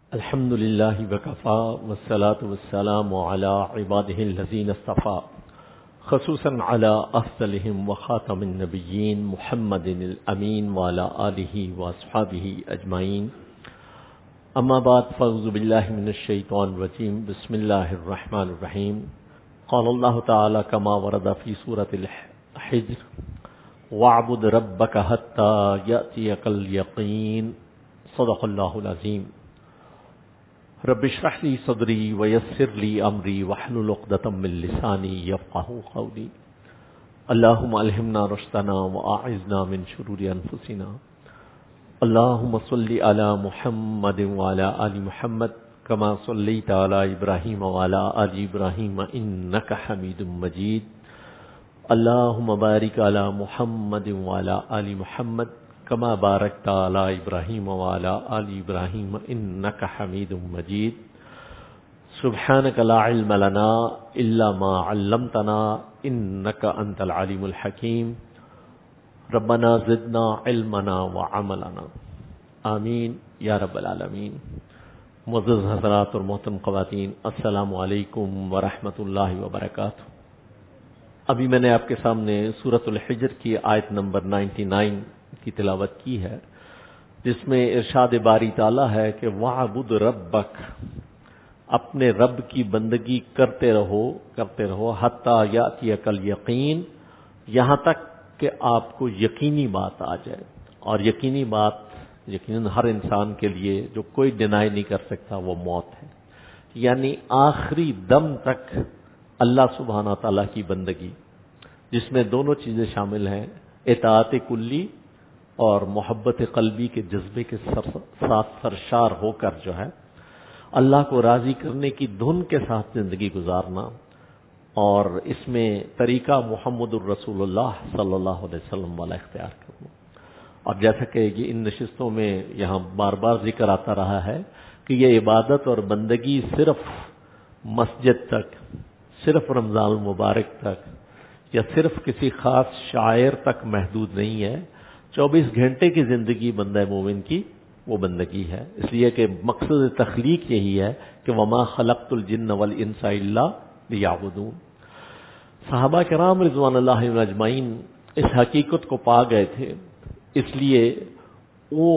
الحمد للہ وکفا والصلاة والسلام علی عبادہ الذین اصطفیٰ خصوصاً علی افضلہم وخاتم النبیین محمد الامین وعلی آلہ واصحابہ اجمعین اما بعد فاعوذ باللہ من الشیطان الرجیم بسم اللہ الرحمن الرحیم قال اللہ تعالی کما ورد فی سورۃ الحجر واعبد ربک حتی یأتیک الیقین صدق اللہ العظیم رب اشرح لی صدری ویسر لی امری واحلل عقدۃ من لسانی یفقہوا قولی اللہم الہمنا رشدنا واعذنا من شرور انفسنا اللہم صلی علی محمد وعلی آل محمد کما صلیت علی ابراہیم وعلی آل ابراہیم انک حمید مجید اللہم بارک علی محمد وعلی آل محمد کما بارکت علی ابراہیم وعلی آل ابراہیم انک حمید مجید سبحانک لا علم لنا الا ما علمتنا انک انت العلیم الحکیم ربنا زدنا علمنا وعملنا آمین یا رب العالمین۔ معزز حضرات اور محترم خواتین، السلام علیکم ورحمۃ اللہ وبرکاتہ۔ ابھی میں نے آپ کے سامنے سورۃ الحجر کی آیت نمبر 99 کی تلاوت کی ہے، جس میں ارشاد باری تعالیٰ ہے کہ وَاعْبُدْ رَبَّكَ، اپنے رب کی بندگی کرتے رہو حتیٰ یأتیک الیقین، یہاں تک کہ آپ کو یقینی بات آ جائے۔ اور یقینی بات یقیناً ہر انسان کے لیے جو کوئی ڈینائی نہیں کر سکتا وہ موت ہے، یعنی آخری دم تک اللہ سبحانہ تعالیٰ کی بندگی، جس میں دونوں چیزیں شامل ہیں، اطاعت کلی اور محبت قلبی کے جذبے کے ساتھ سرشار ہو کر جو ہے اللہ کو راضی کرنے کی دھن کے ساتھ زندگی گزارنا، اور اس میں طریقہ محمد الرسول اللہ صلی اللہ علیہ وسلم والا اختیار کرنا۔ اور جیسا کہ ان نشستوں میں یہاں بار بار ذکر آتا رہا ہے کہ یہ عبادت اور بندگی صرف مسجد تک، صرف رمضان المبارک تک یا صرف کسی خاص شاعر تک محدود نہیں ہے۔ 24 گھنٹے کی زندگی بندہ مومن کی وہ بندگی ہے، اس لیے کہ مقصد تخلیق یہی ہے کہ وما خلقت الجن والانس الا لیعبدون۔ صحابہ کرام رضوان اللہ علیہم اجمعین اس حقیقت کو پا گئے تھے، اس لیے وہ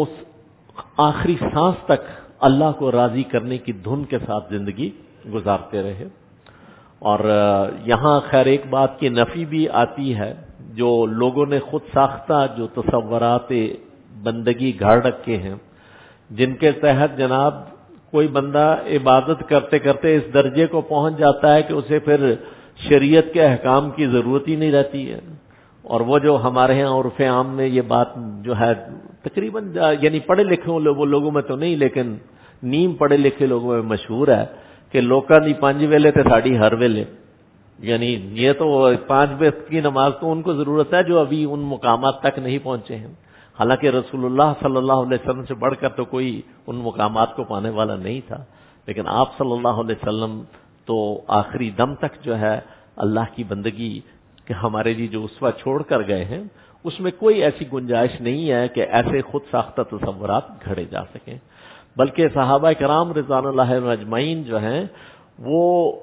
آخری سانس تک اللہ کو راضی کرنے کی دھن کے ساتھ زندگی گزارتے رہے۔ اور یہاں خیر ایک بات کی نفی بھی آتی ہے، جو لوگوں نے خود ساختہ جو تصورات بندگی گھڑ رکھے ہیں، جن کے تحت جناب کوئی بندہ عبادت کرتے کرتے اس درجے کو پہنچ جاتا ہے کہ اسے پھر شریعت کے احکام کی ضرورت ہی نہیں رہتی ہے۔ اور وہ جو ہمارے ہاں عرف عام میں یہ بات جو ہے تقریباً یعنی پڑھے لکھے وہ لوگوں میں تو نہیں، لیکن نیم پڑھے لکھے لوگوں میں مشہور ہے کہ لوکاں دی 5 ویلے تے ساڑی ہر ویلے، یعنی یہ تو 5 وقت کی نماز تو ان کو ضرورت ہے جو ابھی ان مقامات تک نہیں پہنچے ہیں، حالانکہ رسول اللہ صلی اللہ علیہ وسلم سے بڑھ کر تو کوئی ان مقامات کو پانے والا نہیں تھا، لیکن آپ صلی اللہ علیہ وسلم تو آخری دم تک جو ہے اللہ کی بندگی کہ ہمارے لیے جو اسوہ چھوڑ کر گئے ہیں، اس میں کوئی ایسی گنجائش نہیں ہے کہ ایسے خود ساختہ تصورات گھڑے جا سکیں، بلکہ صحابہ کرام رضوان اللہ علیہم اجمعین جو ہیں وہ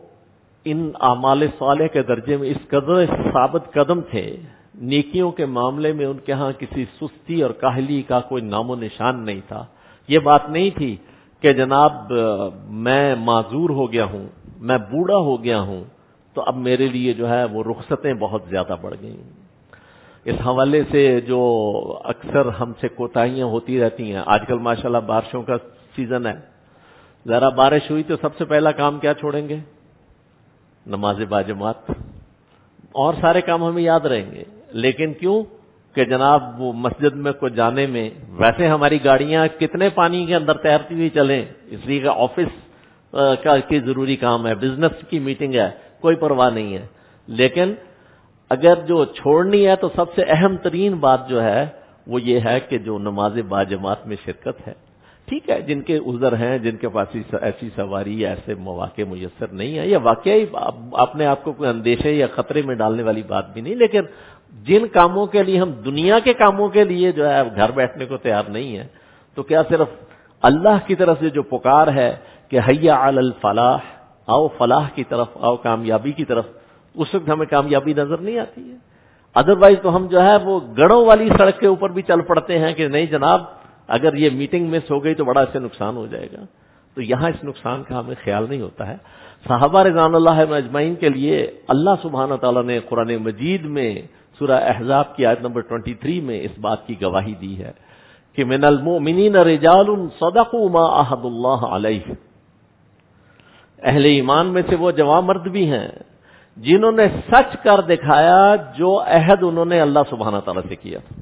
ان اعمال صالح کے درجے میں اس قدر ثابت قدم تھے، نیکیوں کے معاملے میں ان کے ہاں کسی سستی اور کاہلی کا کوئی نام و نشان نہیں تھا۔ یہ بات نہیں تھی کہ جناب میں معذور ہو گیا ہوں، میں بوڑھا ہو گیا ہوں تو اب میرے لیے جو ہے وہ رخصتیں بہت زیادہ بڑھ گئیں۔ اس حوالے سے جو اکثر ہم سے کوتاہیاں ہوتی رہتی ہیں، آج کل ماشاءاللہ بارشوں کا سیزن ہے، ذرا بارش ہوئی تو سب سے پہلا کام کیا چھوڑیں گے؟ نماز باجماعت، اور سارے کام ہمیں یاد رہیں گے، لیکن کیوں کہ جناب وہ مسجد میں کو جانے میں ویسے ہماری گاڑیاں کتنے پانی کے اندر تیرتی ہوئی چلیں، اس لیے کہ آفس کی ضروری کام ہے، بزنس کی میٹنگ ہے، کوئی پرواہ نہیں ہے، لیکن اگر جو چھوڑنی ہے تو سب سے اہم ترین بات جو ہے وہ یہ ہے کہ جو نماز باجماعت میں شرکت ہے۔ ٹھیک ہے، جن کے عذر ہیں، جن کے پاس ایسی سواری یا ایسے مواقع میسر نہیں ہے، یہ واقعی اپنے آپ کو کوئی اندیشے یا خطرے میں ڈالنے والی بات بھی نہیں، لیکن جن کاموں کے لیے ہم دنیا کے کاموں کے لیے جو ہے گھر بیٹھنے کو تیار نہیں ہے، تو کیا صرف اللہ کی طرف سے جو پکار ہے کہ حیا علی الفلاح، آؤ فلاح کی طرف، آؤ کامیابی کی طرف، اس وقت ہمیں کامیابی نظر نہیں آتی ہے. ادروائز تو ہم جو ہے وہ گڑوں والی سڑک کے اوپر بھی چل پڑتے ہیں کہ نہیں جناب اگر یہ میٹنگ مس ہو گئی تو بڑا اس سے نقصان ہو جائے گا. تو یہاں اس نقصان کا ہمیں خیال نہیں ہوتا ہے. صحابہ رضوان اللہ اجمعین کے لیے اللہ سبحانہ تعالیٰ نے قرآن مجید میں سورہ احزاب کی آیت نمبر 23 میں اس بات کی گواہی دی ہے کہ من المؤمنین رجال صدقوا ما عہد اللہ علیہ، اہل ایمان میں سے وہ جوان مرد بھی ہیں جنہوں نے سچ کر دکھایا جو عہد انہوں نے اللہ سبحانہ تعالیٰ سے کیا تھا.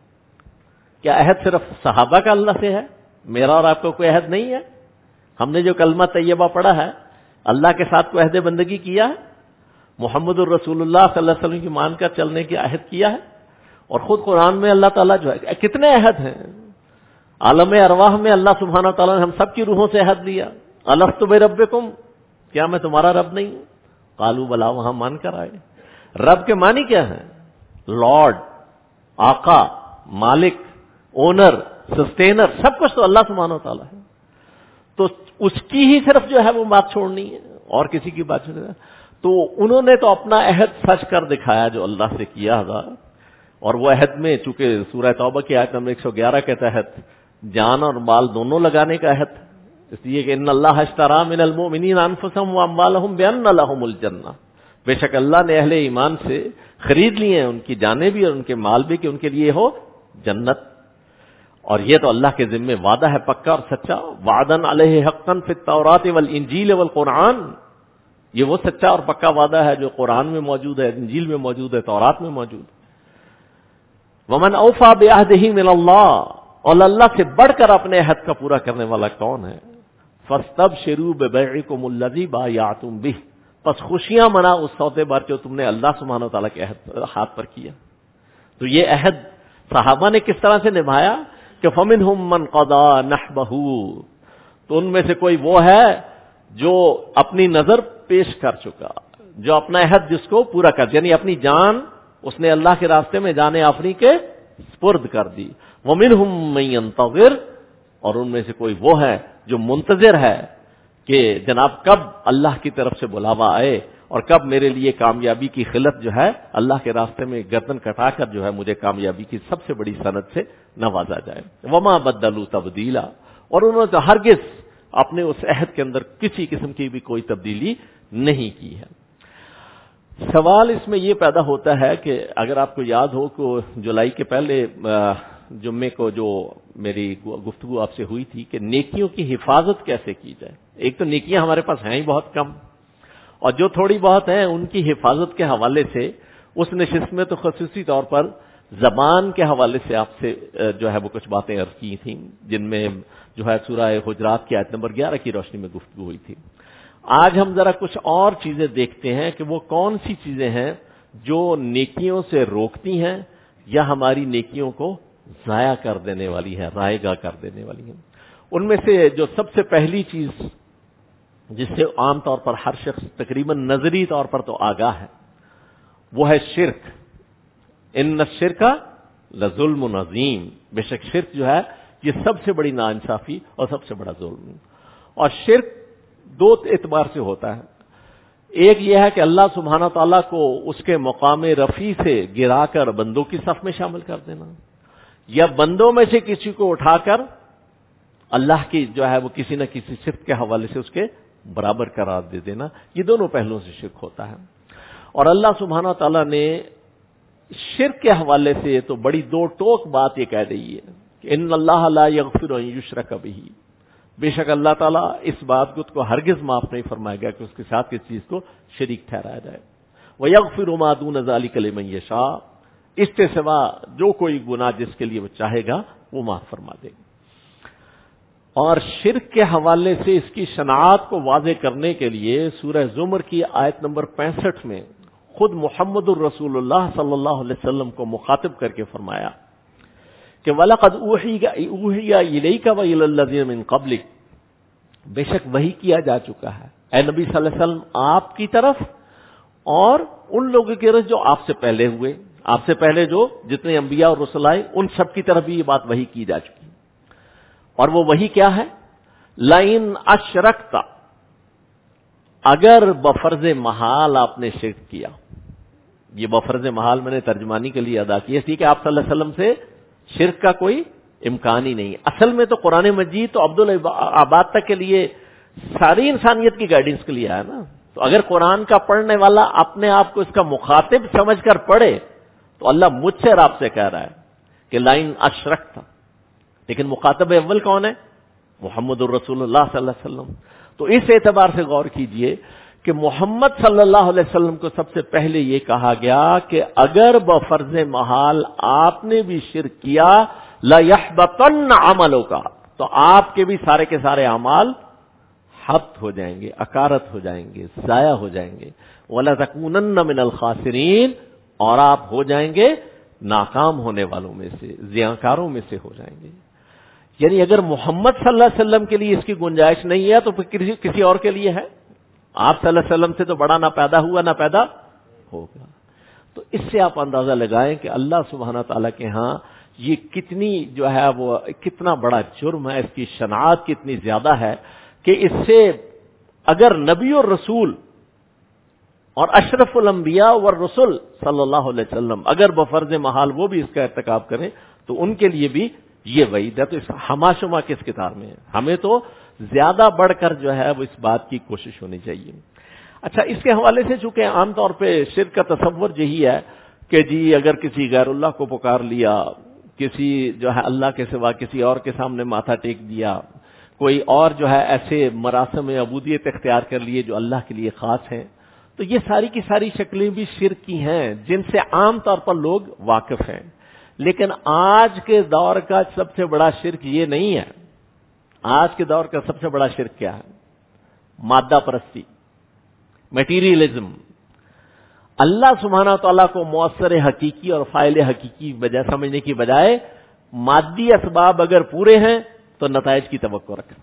کیا عہد صرف صحابہ کا اللہ سے ہے؟ میرا اور آپ کو کوئی عہد نہیں ہے؟ ہم نے جو کلمہ طیبہ پڑھا ہے اللہ کے ساتھ کوئی عہد بندگی کیا ہے؟ محمد الرسول اللہ صلی اللہ علیہ وسلم کی مان کر چلنے کی عہد کیا ہے؟ اور خود قرآن میں اللہ تعالیٰ جو ہے کتنے عہد ہیں. عالم ارواح میں اللہ سبحانہ تعالیٰ نے ہم سب کی روحوں سے عہد لیا. الست بربکم، کیا میں تمہارا رب نہیں ہوں؟ قالوا بلا، وہاں مان کر آئے. رب کے معنی کیا ہیں؟ لارڈ، آقا، مالک، اونر، سسٹینر، سب کچھ تو اللہ سبحانہ تعالیٰ ہے. تو اس کی ہی صرف جو ہے وہ بات چھوڑنی ہے اور کسی کی بات چھوڑنی ہے. تو انہوں نے تو اپنا عہد سچ کر دکھایا جو اللہ سے کیا تھا. اور وہ عہد میں چونکہ سورہ توبہ کی آیت نمبر 111 کے تحت جان اور مال دونوں لگانے کا عہد، اس لیے کہ ان اللہ اشترى من المؤمنین انفسهم واموالهم بان لهم الجنہ، بے شک اللہ نے اہل ایمان سے خرید لیے ہیں ان کی جانیں بھی اور ان کے مال بھی کہ ان کے لیے ہو جنت. اور یہ تو اللہ کے ذمے وعدہ ہے پکا اور سچا. وعدن علیہ حقا فی التوراۃ والانجیل والقرآن، یہ وہ سچا اور پکا وعدہ ہے جو قرآن میں موجود ہے، انجیل میں موجود ہے، تورات میں موجود ہے. ومن اوفى بعہدہ من اللہ، اور اللہ سے بڑھ کر اپنے عہد کا پورا کرنے والا کون ہے؟ فاستبشروا ببیعکم الذی بایعتم بہ، پس خوشیاں منا اس سودے بار جو تم نے اللہ سبحانہ وتعالی کے عہد ہاتھ پر کیا. تو یہ عہد صحابہ نے کس طرح سے نبھایا کہ فمنہم من قضى نحبہ، تو ان میں سے کوئی وہ ہے جو اپنی نظر پیش کر چکا، جو اپنا عہد جس کو پورا کر، یعنی اپنی جان اس نے اللہ کے راستے میں جان آفری کے سپرد کر دی. ومنہم من ينتظر، اور ان میں سے کوئی وہ ہے جو منتظر ہے کہ جناب کب اللہ کی طرف سے بلاوا آئے اور کب میرے لیے کامیابی کی خلت جو ہے اللہ کے راستے میں گردن کٹا کر جو ہے مجھے کامیابی کی سب سے بڑی سند سے نوازا جائے. وما بدلوا تبدیلا، اور انہوں نے ہرگز اپنے اس عہد کے اندر کسی قسم کی بھی کوئی تبدیلی نہیں کی ہے. سوال اس میں یہ پیدا ہوتا ہے کہ اگر آپ کو یاد ہو کہ جولائی کے پہلے جمعے کو جو میری گفتگو آپ سے ہوئی تھی کہ نیکیوں کی حفاظت کیسے کی جائے. ایک تو نیکیاں ہمارے پاس ہیں ہی بہت کم، اور جو تھوڑی بہت ہیں ان کی حفاظت کے حوالے سے اس نشست میں تو خصوصی طور پر زبان کے حوالے سے آپ سے جو ہے وہ کچھ باتیں عرض کی تھیں، جن میں جو ہے سورہ حجرات کی آیت نمبر 11 کی روشنی میں گفتگو ہوئی تھی. آج ہم ذرا کچھ اور چیزیں دیکھتے ہیں کہ وہ کون سی چیزیں ہیں جو نیکیوں سے روکتی ہیں یا ہماری نیکیوں کو ضائع کر دینے والی ہے، رائگاں کر دینے والی ہیں. ان میں سے جو سب سے پہلی چیز جس سے عام طور پر ہر شخص تقریباً نظری طور پر تو آگاہ ہے وہ ہے شرک. ان الشرک لظلم عظیم، بے شک شرک جو ہے یہ سب سے بڑی ناانصافی اور سب سے بڑا ظلم. اور شرک دو اعتبار سے ہوتا ہے. ایک یہ ہے کہ اللہ سبحانہ تعالیٰ کو اس کے مقام رفیع سے گرا کر بندوں کی صف میں شامل کر دینا، یا بندوں میں سے کسی کو اٹھا کر اللہ کی جو ہے وہ کسی نہ کسی صفت کے حوالے سے اس کے برابر قرار دے دینا. یہ دونوں پہلوؤں سے شرک ہوتا ہے. اور اللہ سبحانہ تعالیٰ نے شرک کے حوالے سے تو بڑی دو ٹوک بات یہ کہہ رہی ہے کہ ان اللہ لا یغفر ان یشرک بہ، بے شک اللہ تعالیٰ اس بات کو ہرگز معاف نہیں فرمائے گا کہ اس کے ساتھ کسی چیز کو شریک ٹھہرایا جائے. وَيَغْفِرُ مَا دُونَ ذَلِكَ لِمَن يَشَاءُ، اس کے سوا جو کوئی گناہ جس کے لیے وہ چاہے گا وہ معاف فرما دے گا. اور شرک کے حوالے سے اس کی شناعت کو واضح کرنے کے لیے سورہ زمر کی آیت نمبر 65 میں خود محمد الرسول اللہ صلی اللہ علیہ وسلم کو مخاطب کر کے فرمایا کہ وَلَقَدْ أُوحِيَ إِلَيْكَ وَإِلَى الَّذِينَ مِن قَبْلِكَ، بے شک وحی کیا جا چکا ہے اے نبی صلی اللہ علیہ وسلم آپ کی طرف اور ان لوگوں کی طرف جو آپ سے پہلے ہوئے، آپ سے پہلے جو جتنے انبیاء اور رسل آئے ان سب کی طرف بھی یہ بات وحی کی جا چکی. اور وہ وہی کیا ہے؟ لئن اشرکت، اگر بفرض محال آپ نے شرک کیا. یہ بفرض محال میں نے ترجمانی کے لیے ادا کی ہے کہ آپ صلی اللہ علیہ وسلم سے شرک کا کوئی امکان ہی نہیں. اصل میں تو قرآن مجید تو عبدالآباد تک کے لیے ساری انسانیت کی گائیڈنس کے لیے ہے نا. تو اگر قرآن کا پڑھنے والا اپنے آپ کو اس کا مخاطب سمجھ کر پڑھے تو اللہ مجھ سے اور آپ سے کہہ رہا ہے کہ لائن اشرک تھا، لیکن مخاطب اول کون ہے؟ محمد الرسول اللہ صلی اللہ علیہ وسلم. تو اس اعتبار سے غور کیجئے کہ محمد صلی اللہ علیہ وسلم کو سب سے پہلے یہ کہا گیا کہ اگر بفرض محال آپ نے بھی شرک کیا لَيَحْبَطَنَّ عَمَلُكَ، تو آپ کے بھی سارے کے سارے اعمال حبط ہو جائیں گے، اکارت ہو جائیں گے، ضائع ہو جائیں گے. وَلَتَكُونَنَّ مِنَ الْخَاسِرِينَ، اور آپ ہو جائیں گے ناکام ہونے والوں میں سے، زیانکاروں میں سے ہو جائیں گے. یعنی اگر محمد صلی اللہ علیہ وسلم کے لیے اس کی گنجائش نہیں ہے تو پھر کسی اور کے لیے ہے؟ آپ صلی اللہ علیہ وسلم سے تو بڑا نہ پیدا ہوا نہ پیدا ہوگا. تو اس سے آپ اندازہ لگائیں کہ اللہ سبحانہ تعالیٰ کے ہاں یہ کتنی جو ہے وہ کتنا بڑا جرم ہے، اس کی شناعت کتنی زیادہ ہے کہ اس سے اگر نبی اور رسول اور اشرف الانبیاء والرسل صلی اللہ علیہ وسلم اگر بفرض محال وہ بھی اس کا ارتکاب کریں تو ان کے لیے بھی یہ وعید ہے. تو اس ہما شما کس کتار میں ہے؟ ہمیں تو زیادہ بڑھ کر جو ہے وہ اس بات کی کوشش ہونی چاہیے. اچھا، اس کے حوالے سے چونکہ عام طور پہ شرک کا تصور یہی ہے کہ جی اگر کسی غیر اللہ کو پکار لیا، کسی جو ہے اللہ کے سوا کسی اور کے سامنے ماتھا ٹیک دیا، کوئی اور جو ہے ایسے مراسم عبودیت اختیار کر لیے جو اللہ کے لیے خاص ہیں، تو یہ ساری کی ساری شکلیں بھی شرک کی ہیں جن سے عام طور پر لوگ واقف ہیں. لیکن آج کے دور کا سب سے بڑا شرک یہ نہیں ہے. آج کے دور کا سب سے بڑا شرک کیا ہے؟ مادہ پرستی، میٹیریلزم. اللہ سبحانہ تعالیٰ کو مؤثر حقیقی اور فاعل حقیقی وجہ سمجھنے کی بجائے مادی اسباب اگر پورے ہیں تو نتائج کی توقع رکھیں.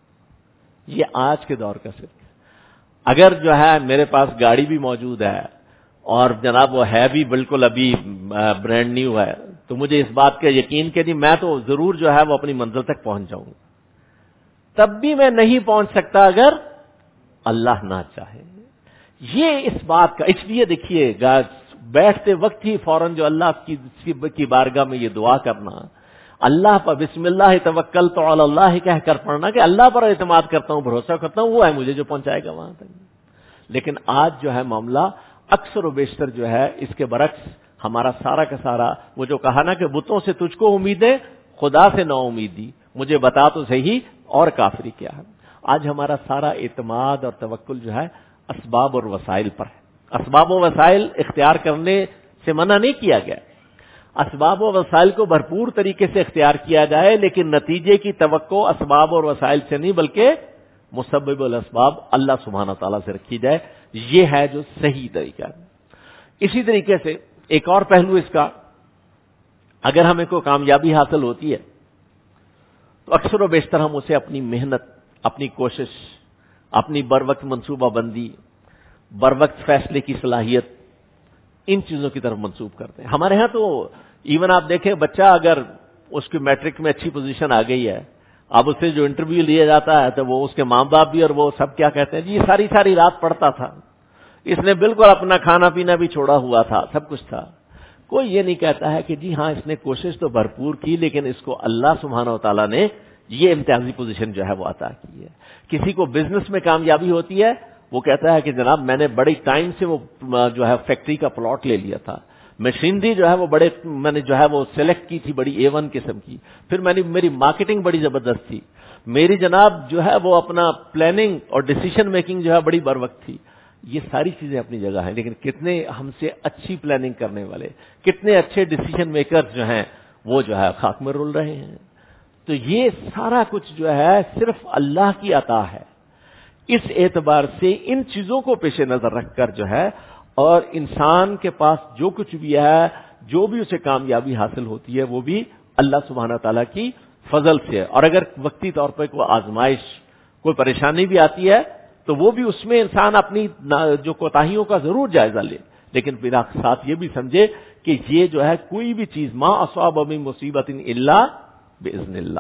یہ آج کے دور کا شرک ہے. اگر جو ہے میرے پاس گاڑی بھی موجود ہے اور جناب وہ ہے بھی بالکل ابھی برانڈ نیو ہے، تو مجھے اس بات کا یقین کہ نہیں میں تو ضرور جو ہے وہ اپنی منزل تک پہنچ جاؤں گا، تب بھی میں نہیں پہنچ سکتا اگر اللہ نہ چاہے. یہ اس بات کا، اس لیے دیکھیے گا بیٹھتے وقت ہی فوراً جو اللہ کی بارگاہ میں یہ دعا کرنا، اللہ پر بسم اللہ توکلت علی اللہ کہہ کر پڑھنا کہ اللہ پر اعتماد کرتا ہوں، بھروسہ کرتا ہوں، وہ ہے مجھے جو پہنچائے گا وہاں تک. لیکن آج جو ہے معاملہ اکثر و بیشتر جو ہے اس کے برعکس، ہمارا سارا کا سارا وہ جو کہا نا کہ بتوں سے تجھ کو امیدیں خدا سے نا امیدی، مجھے بتا تو صحیح اور کافری کیا ہے. آج ہمارا سارا اعتماد اور توکل جو ہے اسباب اور وسائل پر ہے. اسباب و وسائل اختیار کرنے سے منع نہیں کیا گیا، اسباب و وسائل کو بھرپور طریقے سے اختیار کیا جائے، لیکن نتیجے کی توقع اسباب اور وسائل سے نہیں بلکہ مسبب الاسباب اللہ سبحانہ تعالیٰ سے رکھی جائے. یہ ہے جو صحیح طریقہ ہے. اسی طریقے سے ایک اور پہلو اس کا، اگر ہمیں کوئی کامیابی حاصل ہوتی ہے تو اکثر و بیشتر ہم اسے اپنی محنت، اپنی کوشش، اپنی بروقت منصوبہ بندی، بروقت فیصلے کی صلاحیت، ان چیزوں کی طرف منسوب کرتے ہیں. ہمارے ہاں تو ایون آپ دیکھیں بچہ اگر اس کی میٹرک میں اچھی پوزیشن آ گئی ہے، اب اسے جو انٹرویو لیا جاتا ہے تو وہ اس کے ماں باپ بھی اور وہ سب کیا کہتے ہیں، جی یہ ساری رات پڑھتا تھا، اس نے بالکل اپنا کھانا پینا بھی چھوڑا ہوا تھا، سب کچھ تھا. کوئی یہ نہیں کہتا ہے کہ جی ہاں اس نے کوشش تو بھرپور کی لیکن اس کو اللہ سبحانہ و تعالیٰ نے یہ امتیازی پوزیشن جو ہے وہ عطا کی ہے. کسی کو بزنس میں کامیابی ہوتی ہے، وہ کہتا ہے کہ جناب میں نے بڑی ٹائم سے وہ جو ہے فیکٹری کا پلاٹ لے لیا تھا، مشینری جو ہے وہ میں نے جو ہے وہ سلیکٹ کی تھی بڑی A1 قسم کی، پھر میری مارکیٹنگ بڑی زبردست تھی، میری جناب جو ہے وہ اپنا پلاننگ اور ڈیسیشن میکنگ جو ہے بڑی بروقت تھی. یہ ساری چیزیں اپنی جگہ ہیں، لیکن کتنے ہم سے اچھی پلاننگ کرنے والے، کتنے اچھے ڈیسیشن میکر جو ہیں وہ جو ہے خاک میں رول رہے ہیں. تو یہ سارا کچھ جو ہے صرف اللہ کی عطا ہے. اس اعتبار سے ان چیزوں کو پیش نظر رکھ کر جو ہے اور انسان کے پاس جو کچھ بھی ہے، جو بھی اسے کامیابی حاصل ہوتی ہے، وہ بھی اللہ سبحانہ تعالیٰ کی فضل سے ہے. اور اگر وقتی طور پر کوئی آزمائش، کوئی پریشانی بھی آتی ہے تو وہ بھی اس میں انسان اپنی جو کوتاہیوں کا ضرور جائزہ لے، لیکن پھر ساتھ یہ بھی سمجھے کہ یہ جو ہے کوئی بھی چیز ما اصاب من مصیبت الا باذن اللہ،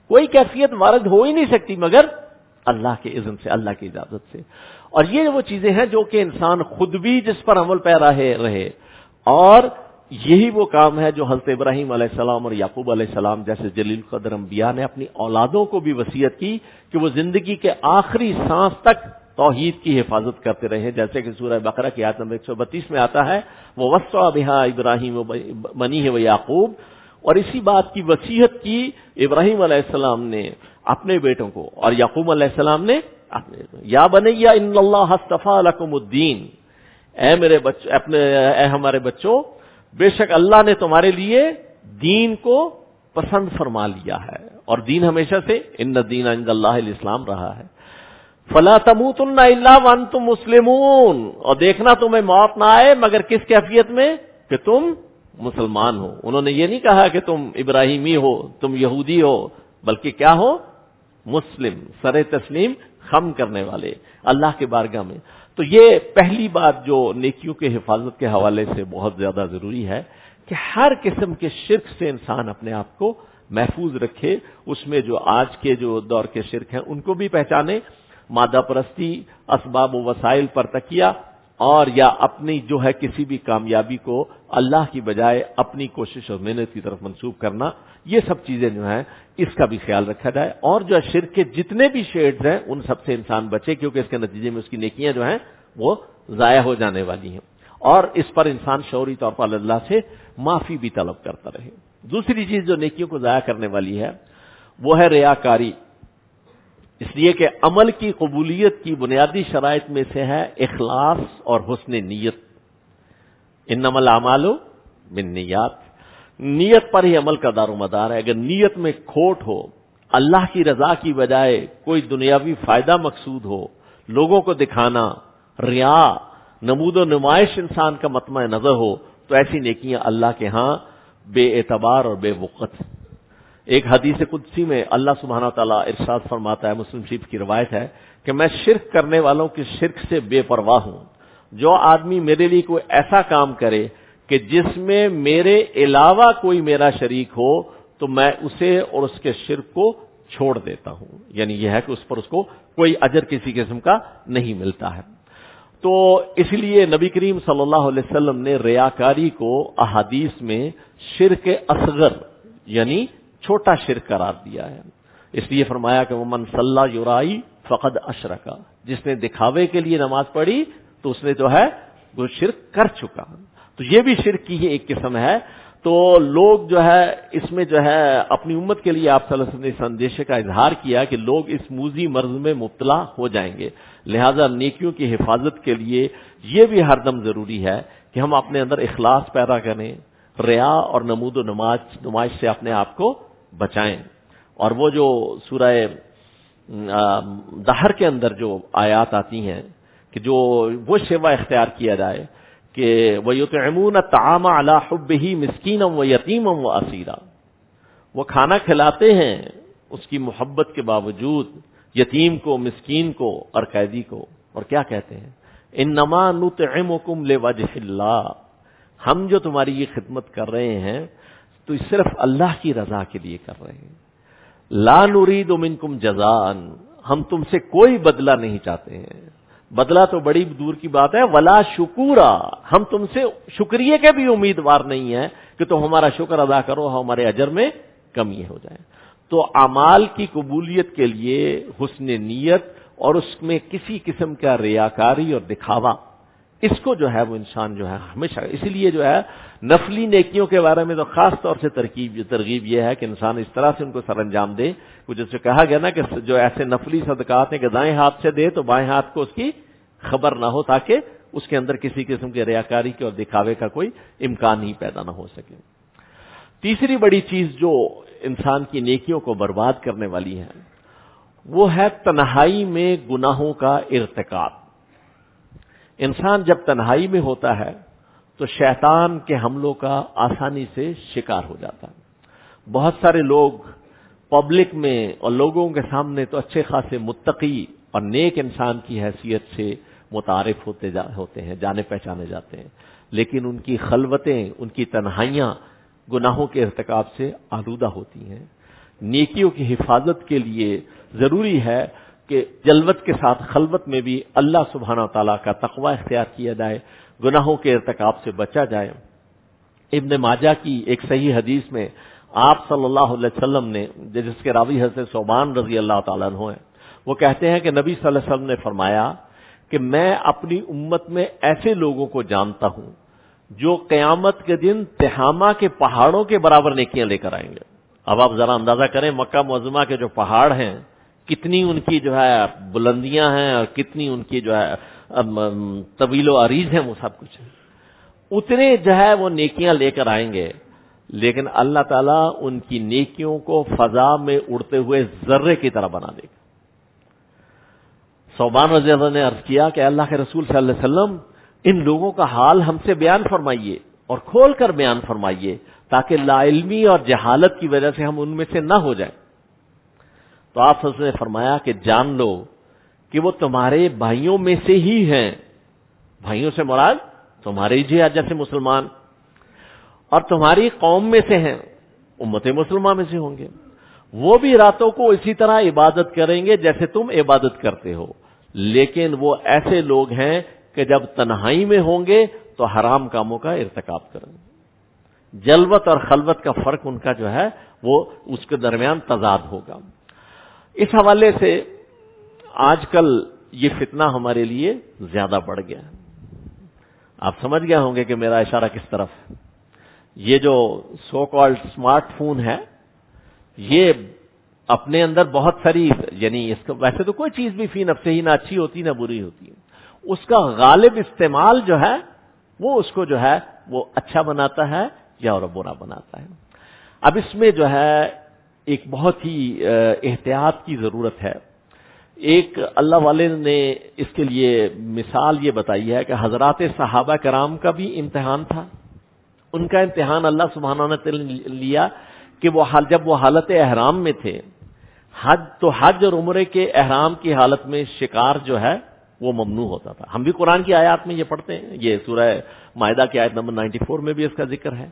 کوئی کیفیت وارد ہو ہی نہیں سکتی مگر اللہ کے اذن سے، اللہ کی اجازت سے. اور یہ وہ چیزیں ہیں جو کہ انسان خود بھی جس پر عمل پیرا رہے، اور یہی وہ کام ہے جو حضرت ابراہیم علیہ السلام اور یعقوب علیہ السلام جیسے جلیل قدر انبیاء نے اپنی اولادوں کو بھی وصیت کی کہ وہ زندگی کے آخری سانس تک توحید کی حفاظت کرتے رہے. جیسے کہ سورہ بقرہ کی آیت نمبر 132 میں آتا ہے وَوَصَّىٰ بِهَا ابراہیم بَنِيهِ وَيَعْقُوب، اور اسی بات کی وصیت کی ابراہیم علیہ السلام نے اپنے بیٹوں کو اور یعقوب علیہ السلام نے اپنے یا بنیا ان اللہ اصطفیٰ لکم الدین، اے میرے بچے، اے ہمارے بچوں، بے شک اللہ نے تمہارے لیے دین کو پسند فرما لیا ہے، اور دین ہمیشہ سے ان الدین عند اللہ الاسلام رہا ہے. فلا تموتن الا وانتم مسلمون، اور دیکھنا تمہیں موت نہ آئے مگر کس کیفیت میں کہ تم مسلمان ہو. انہوں نے یہ نہیں کہا کہ تم ابراہیمی ہو، تم یہودی ہو، بلکہ کیا ہو؟ مسلم، سر تسلیم خم کرنے والے اللہ کے بارگاہ میں. تو یہ پہلی بات جو نیکیوں کے حفاظت کے حوالے سے بہت زیادہ ضروری ہے کہ ہر قسم کے شرک سے انسان اپنے آپ کو محفوظ رکھے. اس میں جو آج کے جو دور کے شرک ہیں ان کو بھی پہچانے، مادہ پرستی، اسباب و وسائل پر تکیہ، اور یا اپنی جو ہے کسی بھی کامیابی کو اللہ کی بجائے اپنی کوشش اور محنت کی طرف منسوب کرنا، یہ سب چیزیں جو ہیں اس کا بھی خیال رکھا جائے. اور جو شرک کے جتنے بھی شیڈز ہیں ان سب سے انسان بچے، کیونکہ اس کے نتیجے میں اس کی نیکیاں جو ہیں وہ ضائع ہو جانے والی ہیں، اور اس پر انسان شعوری طور پر اللہ سے معافی بھی طلب کرتا رہے. دوسری چیز جو نیکیوں کو ضائع کرنے والی ہے وہ ہے ریاکاری، اس لیے کہ عمل کی قبولیت کی بنیادی شرائط میں سے ہے اخلاص اور حسن نیت. انما الاعمال بالنیات، نیت پر ہی عمل کا دار و مدار ہے. اگر نیت میں کھوٹ ہو، اللہ کی رضا کی بجائے کوئی دنیاوی فائدہ مقصود ہو، لوگوں کو دکھانا، ریا، نمود و نمائش انسان کا مطمع نظر ہو، تو ایسی نیکیاں اللہ کے ہاں بے اعتبار اور بے وقت. ایک حدیث قدسی میں اللہ سبحانہ تعالیٰ ارشاد فرماتا ہے، مسلم شریف کی روایت ہے کہ میں شرک کرنے والوں کے شرک سے بے پرواہ ہوں. جو آدمی میرے لیے کوئی ایسا کام کرے کہ جس میں میرے علاوہ کوئی میرا شریک ہو تو میں اسے اور اس کے شرک کو چھوڑ دیتا ہوں. یعنی یہ ہے کہ اس پر اس کو کوئی اجر کسی قسم کا نہیں ملتا ہے. تو اس لیے نبی کریم صلی اللہ علیہ وسلم نے ریاکاری کو احادیث میں شرک اصغر یعنی چھوٹا شرک قرار دیا ہے. اس لیے فرمایا کہ ومن صلی یرائی فقد اشرک، جس نے دکھاوے کے لیے نماز پڑھی تو اس نے جو ہے وہ شرک کر چکا. تو یہ بھی شرک کی ہی ایک قسم ہے. تو لوگ جو ہے اس میں جو ہے اپنی امت کے لیے آپ صلی اللہ علیہ وسلم نے اس اندیشے کا اظہار کیا کہ لوگ اس موذی مرض میں مبتلا ہو جائیں گے. لہذا نیکیوں کی حفاظت کے لیے یہ بھی ہر دم ضروری ہے کہ ہم اپنے اندر اخلاص پیدا کریں، ریا اور نمود و نمائش سے اپنے آپ کو بچائیں. اور وہ جو سورہ دہر کے اندر جو آیات آتی ہیں کہ جو وہ شیوہ اختیار کیا جائے کہ وَيُطْعِمُونَ الطَّعَامَ عَلَىٰ حُبِّهِ مِسْكِينًا وَيَتِيمًا وَأَسِيرًا، وہ کھانا کھلاتے ہیں اس کی محبت کے باوجود یتیم کو، مسکین کو اور قیدی کو. اور کیا کہتے ہیں؟ انما نطعمکم لوجہ اللہ، ہم جو تمہاری یہ خدمت کر رہے ہیں تو صرف اللہ کی رضا کے لیے کر رہے ہیں. لا نرید منکم جزاء، ہم تم سے کوئی بدلہ نہیں چاہتے ہیں. بدلہ تو بڑی دور کی بات ہے. ولا شکورا، ہم تم سے شکریہ کے بھی امیدوار نہیں ہیں کہ تم ہمارا شکر ادا کرو، ہمارے اجر میں کمی ہو جائے. تو اعمال کی قبولیت کے لیے حسن نیت اور اس میں کسی قسم کا ریاکاری اور دکھاوا، اس کو جو ہے وہ انسان جو ہے ہمیشہ، اسی لیے جو ہے نفلی نیکیوں کے بارے میں تو خاص طور سے ترغیب یہ ہے کہ انسان اس طرح سے ان کو سر انجام دے. جس سے کہا گیا نا کہ جو ایسے نفلی صدقات ہیں کہ دائیں ہاتھ سے دے تو بائیں ہاتھ کو اس کی خبر نہ ہو، تاکہ اس کے اندر کسی قسم کے ریاکاری کے اور دکھاوے کا کوئی امکان ہی پیدا نہ ہو سکے. تیسری بڑی چیز جو انسان کی نیکیوں کو برباد کرنے والی ہے وہ ہے تنہائی میں گناہوں کا ارتکاب. انسان جب تنہائی میں ہوتا ہے تو شیطان کے حملوں کا آسانی سے شکار ہو جاتا ہے. بہت سارے لوگ پبلک میں اور لوگوں کے سامنے تو اچھے خاصے متقی اور نیک انسان کی حیثیت سے متعارف ہوتے ہیں، جانے پہچانے جاتے ہیں، لیکن ان کی خلوتیں، ان کی تنہائیاں گناہوں کے ارتکاب سے آلودہ ہوتی ہیں. نیکیوں کی حفاظت کے لیے ضروری ہے کہ جلوت کے ساتھ خلوت میں بھی اللہ سبحانہ و تعالیٰ کا تقوی اختیار کیا جائے، گناہوں کے ارتکاب سے بچا جائے۔ ابن ماجہ کی ایک صحیح حدیث میں آپ صلی اللہ علیہ وسلم نے، جس کے راوی حضرت ثوبان رضی اللہ تعالیٰ عنہ ہیں، وہ کہتے ہیں کہ نبی صلی اللہ علیہ وسلم نے فرمایا کہ میں اپنی امت میں ایسے لوگوں کو جانتا ہوں جو قیامت کے دن تہامہ کے پہاڑوں کے برابر نیکیاں لے کر آئیں گے۔ اب آپ ذرا اندازہ کریں مکہ معظمہ کے جو پہاڑ ہیں کتنی ان کی جو ہے بلندیاں ہیں اور کتنی ان کی جو ہے طویل و عریض ہیں، وہ سب کچھ ہے، اتنے جو ہے وہ نیکیاں لے کر آئیں گے، لیکن اللہ تعالیٰ ان کی نیکیوں کو فضا میں اڑتے ہوئے ذرے کی طرح بنا دے گا۔ ثوبان رضی اللہ عنہ نے عرض کیا کہ اللہ کے رسول صلی اللہ علیہ وسلم ان لوگوں کا حال ہم سے بیان فرمائیے اور کھول کر بیان فرمائیے تاکہ لا علمی اور جہالت کی وجہ سے ہم ان میں سے نہ ہو جائیں۔ تو آپ صلی اللہ علیہ وسلم نے فرمایا کہ جان لو کہ وہ تمہارے بھائیوں میں سے ہی ہیں، بھائیوں سے مراد تمہارے جی جیسے مسلمان، اور تمہاری قوم میں سے ہیں، امت مسلمہ میں سے ہوں گے، وہ بھی راتوں کو اسی طرح عبادت کریں گے جیسے تم عبادت کرتے ہو، لیکن وہ ایسے لوگ ہیں کہ جب تنہائی میں ہوں گے تو حرام کاموں کا ارتکاب کریں گے۔ جلوت اور خلوت کا فرق ان کا جو ہے وہ اس کے درمیان تضاد ہوگا۔ اس حوالے سے آج کل یہ فتنہ ہمارے لیے زیادہ بڑھ گیا ہے۔ آپ سمجھ گئے ہوں گے کہ میرا اشارہ کس طرف ہے۔ یہ جو سو کالڈ اسمارٹ فون ہے، یہ اپنے اندر بہت ساری، یعنی اس کا ویسے تو کوئی چیز بھی فی نفسہ ہی نہ اچھی ہوتی نہ بری ہوتی ہے، اس کا غالب استعمال جو ہے وہ اس کو جو ہے وہ اچھا بناتا ہے یا اور برا بناتا ہے۔ اب اس میں جو ہے ایک بہت ہی احتیاط کی ضرورت ہے۔ ایک اللہ والے نے اس کے لیے مثال یہ بتائی ہے کہ حضرات صحابہ کرام کا بھی امتحان تھا، ان کا امتحان اللہ سبحانہ نے لیا کہ وہ جب وہ حالت احرام میں تھے، حج اور عمرے کے احرام کی حالت میں شکار جو ہے وہ ممنوع ہوتا تھا۔ ہم بھی قرآن کی آیات میں یہ پڑھتے ہیں، یہ سورہ مائدہ کی آیت نمبر 94 میں بھی اس کا ذکر ہے،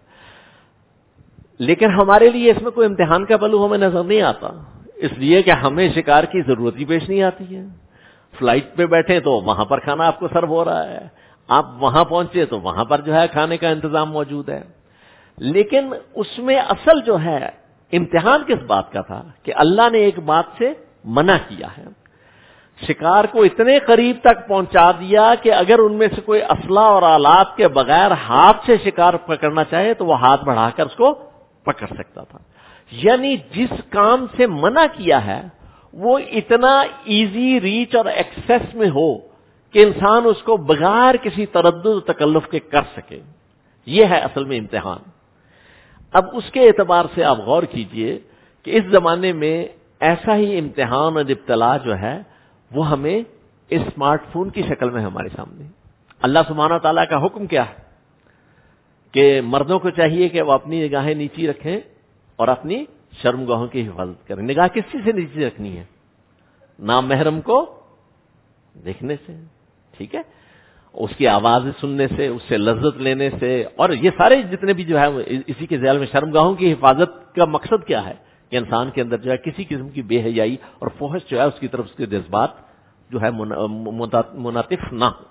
لیکن ہمارے لیے اس میں کوئی امتحان کا پہلو ہمیں نظر نہیں آتا، اس لیے کہ ہمیں شکار کی ضرورت ہی پیش نہیں آتی ہے۔ فلائٹ پہ بیٹھے تو وہاں پر کھانا آپ کو سرو ہو رہا ہے، آپ وہاں پہنچے تو وہاں پر جو ہے کھانے کا انتظام موجود ہے، لیکن اس میں اصل جو ہے امتحان کس بات کا تھا کہ اللہ نے ایک بات سے منع کیا ہے، شکار کو اتنے قریب تک پہنچا دیا کہ اگر ان میں سے کوئی اسلحہ اور آلات کے بغیر ہاتھ سے شکار پکڑنا چاہے تو وہ ہاتھ بڑھا کر اس کو پکڑ سکتا تھا۔ یعنی جس کام سے منع کیا ہے وہ اتنا ایزی ریچ اور ایکسیس میں ہو کہ انسان اس کو بغیر کسی تردد و تکلف کے کر سکے، یہ ہے اصل میں امتحان۔ اب اس کے اعتبار سے آپ غور کیجئے کہ اس زمانے میں ایسا ہی امتحان اور ابتلا جو ہے وہ ہمیں اسمارٹ فون کی شکل میں ہمارے سامنے۔ اللہ سبحانہ تعالیٰ کا حکم کیا ہے کہ مردوں کو چاہیے کہ وہ اپنی نگاہیں نیچی رکھیں اور اپنی شرمگاہوں کی حفاظت کریں۔ نگاہ کس چیز سے نیچی رکھنی ہے؟ نامحرم کو دیکھنے سے، ٹھیک ہے، اس کی آواز سننے سے، اس سے لذت لینے سے، اور یہ سارے جتنے بھی جو ہے اسی کے ذیل میں شرمگاہوں کی حفاظت کا مقصد کیا ہے کہ انسان کے اندر جو ہے کسی قسم کی بے حیائی اور فحش جو ہے اس کی طرف اس کے جذبات جو ہے منعطف نہ ہو۔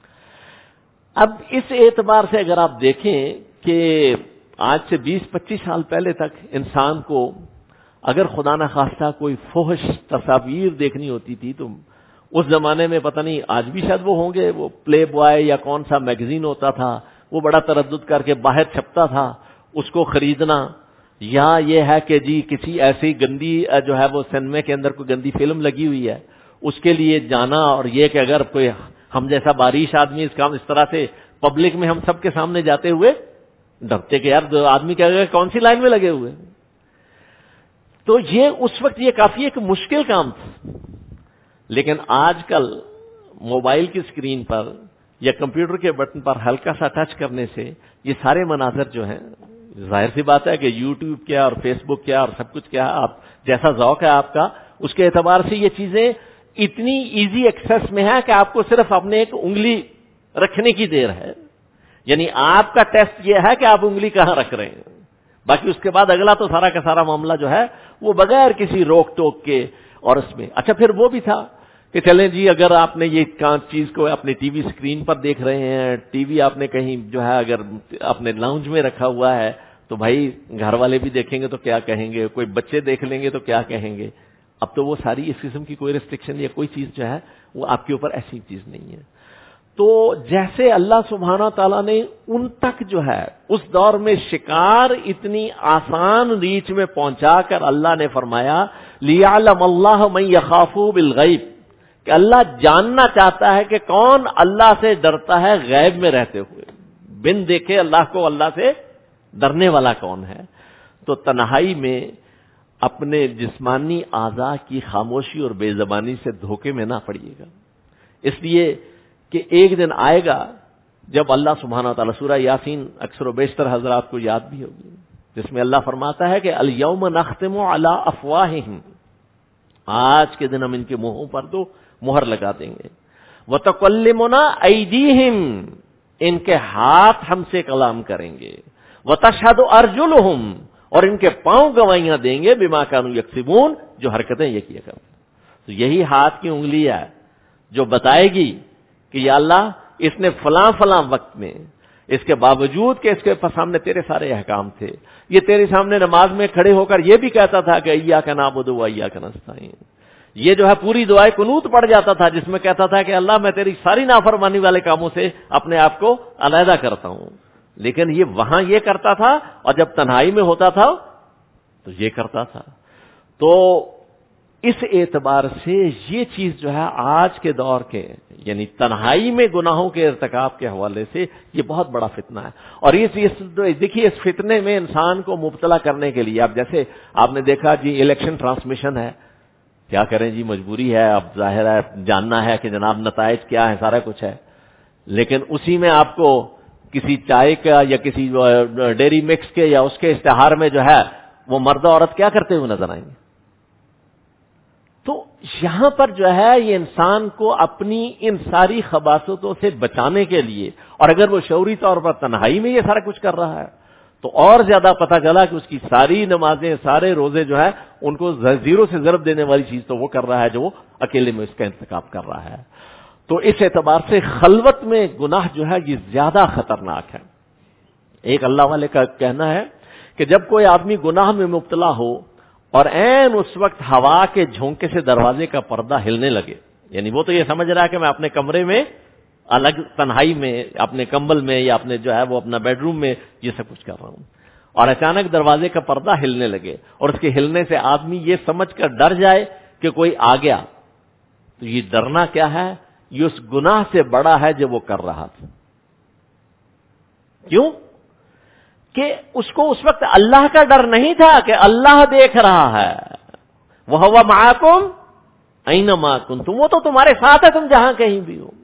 اب اس اعتبار سے اگر آپ دیکھیں کہ آج سے 20-25 سال پہلے تک انسان کو اگر خدا نہ خواستہ کوئی فحش تصاویر دیکھنی ہوتی تھی تو اس زمانے میں پتہ نہیں آج بھی شاید وہ ہوں گے، وہ پلے بوائے یا کون سا میگزین ہوتا تھا، وہ بڑا تردد کر کے باہر چھپتا تھا، اس کو خریدنا، یا یہ ہے کہ جی کسی ایسی گندی جو ہے وہ سینما کے اندر کوئی گندی فلم لگی ہوئی ہے اس کے لیے جانا، اور یہ کہ اگر کوئی ہم جیسا باریش آدمی اس طرح سے پبلک میں ہم سب کے سامنے جاتے ہوئے ڈرتے کہ یار آدمی کیا کون سی لائن میں لگے ہوئے، تو یہ اس وقت یہ کافی ایک مشکل کام تھا۔ لیکن آج کل موبائل کی اسکرین پر یا کمپیوٹر کے بٹن پر ہلکا سا ٹچ کرنے سے یہ سارے مناظر جو ہیں، ظاہر سی بات ہے کہ یوٹیوب کیا اور فیس بک کیا اور سب کچھ کیا، آپ جیسا ذوق ہے آپ کا اس کے اعتبار سے یہ چیزیں اتنی ایزی ایکسیس میں ہے کہ آپ کو صرف اپنے ایک انگلی رکھنے کی دیر ہے، یعنی آپ کا ٹیسٹ یہ ہے کہ آپ انگلی کہاں رکھ رہے ہیں، باقی اس کے بعد اگلا تو سارا کا سارا معاملہ جو ہے وہ بغیر کسی روک ٹوک کے اور اس میں اچھا پھر وہ بھی تھا کہ چلیں جی اگر آپ نے یہ چیز کو اپنے ٹی وی اسکرین پر دیکھ رہے ہیں، ٹی وی آپ نے کہیں جو ہے اگر اپنے لاؤنج میں رکھا ہوا ہے تو بھائی گھر والے بھی دیکھیں گے تو کیا کہیں گے، کوئی بچے دیکھ لیں گے تو کیا کہیں گے. اب تو وہ ساری اس قسم کی کوئی ریسٹرکشن یا کوئی چیز جو ہے وہ آپ کے اوپر ایسی چیز نہیں ہے. تو جیسے اللہ سبحانہ تعالیٰ نے ان تک جو ہے اس دور میں شکار اتنی آسان ریچ میں پہنچا کر اللہ نے فرمایا لِيَعْلَمَ اللَّهُ مَن يَخَافُهُ بِالْغَيْبِ کہ اللہ جاننا چاہتا ہے کہ کون اللہ سے ڈرتا ہے غیب میں رہتے ہوئے، بن دیکھے اللہ کو اللہ سے ڈرنے والا کون ہے. تو تنہائی میں اپنے جسمانی اعضاء کی خاموشی اور بے زبانی سے دھوکے میں نہ پڑیے گا، اس لیے کہ ایک دن آئے گا جب اللہ سبحانہ تعالیٰ سورہ یاسین اکثر و بیشتر حضرات کو یاد بھی ہوگی، جس میں اللہ فرماتا ہے کہ الیوم نختم علی افواہہم، آج کے دن ہم ان کے منہوں پر تو مہر لگا دیں گے، وتکلمنا ایدیہم، ان کے ہاتھ ہم سے کلام کریں گے، وتشہد ارجلہم، اور ان کے پاؤں گواہیاں دیں گے بما کانوا یکسبون، جو حرکتیں یہ کیا کرتے. تو یہی ہاتھ کی انگلی ہے جو بتائے گی کہ یا اللہ اس نے فلاں فلاں وقت میں، اس کے باوجود کہ اس کے سامنے تیرے سارے احکام تھے، یہ تیرے سامنے نماز میں کھڑے ہو کر یہ بھی کہتا تھا کہ ایاک نعبد و ایاک نستعین، یہ جو ہے پوری دعائے قنوت پڑھ جاتا تھا جس میں کہتا تھا کہ اللہ میں تیری ساری نافرمانی والے کاموں سے اپنے آپ کو علیحدہ کرتا ہوں. لیکن یہ وہاں یہ کرتا تھا اور جب تنہائی میں ہوتا تھا تو یہ کرتا تھا. تو اس اعتبار سے یہ چیز جو ہے آج کے دور کے یعنی تنہائی میں گناہوں کے ارتکاب کے حوالے سے یہ بہت بڑا فتنہ ہے. اور دیکھیے اس فتنے میں انسان کو مبتلا کرنے کے لیے اب جیسے آپ نے دیکھا جی الیکشن ٹرانسمیشن ہے، کیا کریں جی مجبوری ہے، اب ظاہر ہے جاننا ہے کہ جناب نتائج کیا ہے، سارا کچھ ہے. لیکن اسی میں آپ کو کسی چائے کا یا کسی ڈیری مکس کے یا اس کے اشتہار میں جو ہے وہ مرد و عورت کیا کرتے ہوئے نظر آئیں گے. تو یہاں پر جو ہے یہ انسان کو اپنی ان ساری خباثتوں سے بچانے کے لیے، اور اگر وہ شعوری طور پر تنہائی میں یہ سارا کچھ کر رہا ہے تو اور زیادہ پتہ چلا کہ اس کی ساری نمازیں سارے روزے جو ہے ان کو زیرو سے ضرب دینے والی چیز تو وہ کر رہا ہے جو وہ اکیلے میں اس کا انتخاب کر رہا ہے. تو اس اعتبار سے خلوت میں گناہ جو ہے یہ زیادہ خطرناک ہے. ایک اللہ والے کا کہنا ہے کہ جب کوئی آدمی گناہ میں مبتلا ہو اور عین اس وقت ہوا کے جھونکے سے دروازے کا پردہ ہلنے لگے، یعنی وہ تو یہ سمجھ رہا ہے کہ میں اپنے کمرے میں الگ تنہائی میں اپنے کمبل میں یا اپنے جو ہے وہ اپنا بیڈ روم میں یہ سب کچھ کر رہا ہوں، اور اچانک دروازے کا پردہ ہلنے لگے اور اس کے ہلنے سے آدمی یہ سمجھ کر ڈر جائے کہ کوئی آ گیا، تو یہ ڈرنا کیا ہے؟ یہ اس گناہ سے بڑا ہے جو وہ کر رہا تھا. کیوں؟ کہ اس کو اس وقت اللہ کا ڈر نہیں تھا کہ اللہ دیکھ رہا ہے، وَهُوَ مَعَكُمْ أَيْنَمَا كُنتُمْ، وہ تو تمہارے ساتھ ہے تم جہاں کہیں بھی ہو.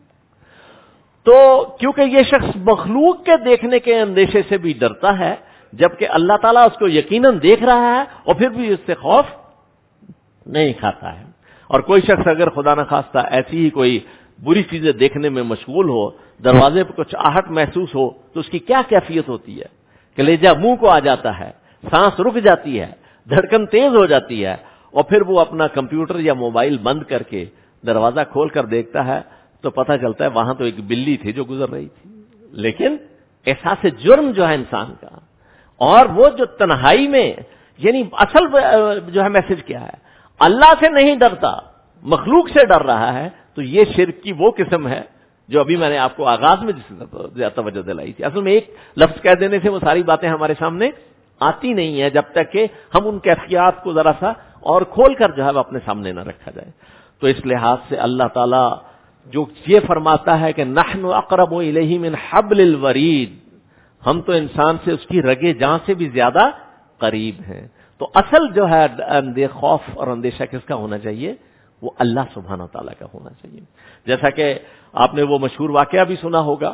تو کیونکہ یہ شخص مخلوق کے دیکھنے کے اندیشے سے بھی ڈرتا ہے، جبکہ اللہ تعالیٰ اس کو یقیناً دیکھ رہا ہے اور پھر بھی اس سے خوف نہیں کھاتا ہے. اور کوئی شخص اگر خدا نخواستہ ایسی ہی کوئی بری چیزیں دیکھنے میں مشغول ہو، دروازے پہ کچھ آہٹ محسوس ہو، تو اس کی کیا کیفیت ہوتی ہے؟ کلیجہ منہ کو آ جاتا ہے، سانس رک جاتی ہے، دھڑکن تیز ہو جاتی ہے، اور پھر وہ اپنا کمپیوٹر یا موبائل بند کر کے دروازہ کھول کر دیکھتا ہے تو پتہ چلتا ہے وہاں تو ایک بلی تھی جو گزر رہی تھی. لیکن احساس جرم جو ہے انسان کا، اور وہ جو تنہائی میں یعنی اصل جو ہے میسج کیا ہے؟ اللہ سے نہیں ڈرتا، مخلوق سے ڈر رہا ہے. تو یہ شرک کی وہ قسم ہے جو ابھی میں نے آپ کو آغاز میں جس توجہ دلائی تھی. اصل میں ایک لفظ کہہ دینے سے وہ ساری باتیں ہمارے سامنے آتی نہیں ہیں جب تک کہ ہم ان کیفیات کو ذرا سا اور کھول کر جو ہے وہ اپنے سامنے نہ رکھا جائے. تو اس لحاظ سے اللہ تعالیٰ جو یہ فرماتا ہے کہ نحن اقرب الیہ من حبل الورید، ہم تو انسان سے اس کی رگے جاں سے بھی زیادہ قریب ہیں. تو اصل جو ہے خوف اور اندیشہ کس کا ہونا چاہیے؟ وہ اللہ سبحانہ تعالیٰ کا ہونا چاہیے. جیسا کہ آپ نے وہ مشہور واقعہ بھی سنا ہوگا،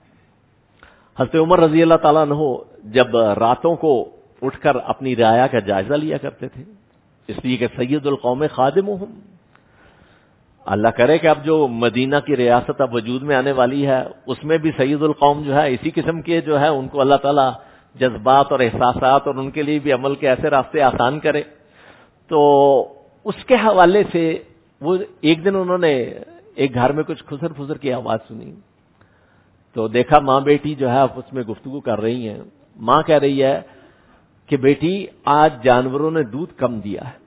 حضرت عمر رضی اللہ تعالیٰ عنہ جب راتوں کو اٹھ کر اپنی رعایا کا جائزہ لیا کرتے تھے، اس لیے کہ سید القوم خادمہم، اللہ کرے کہ اب جو مدینہ کی ریاست اب وجود میں آنے والی ہے اس میں بھی سید القوم جو ہے اسی قسم کے جو ہے ان کو اللہ تعالیٰ جذبات اور احساسات اور ان کے لیے بھی عمل کے ایسے راستے آسان کرے. تو اس کے حوالے سے وہ ایک دن انہوں نے ایک گھر میں کچھ خسر پھسر کی آواز سنی, تو دیکھا ماں بیٹی جو ہے آپس میں گفتگو کر رہی ہیں. ماں کہہ رہی ہے کہ بیٹی آج جانوروں نے دودھ کم دیا ہے,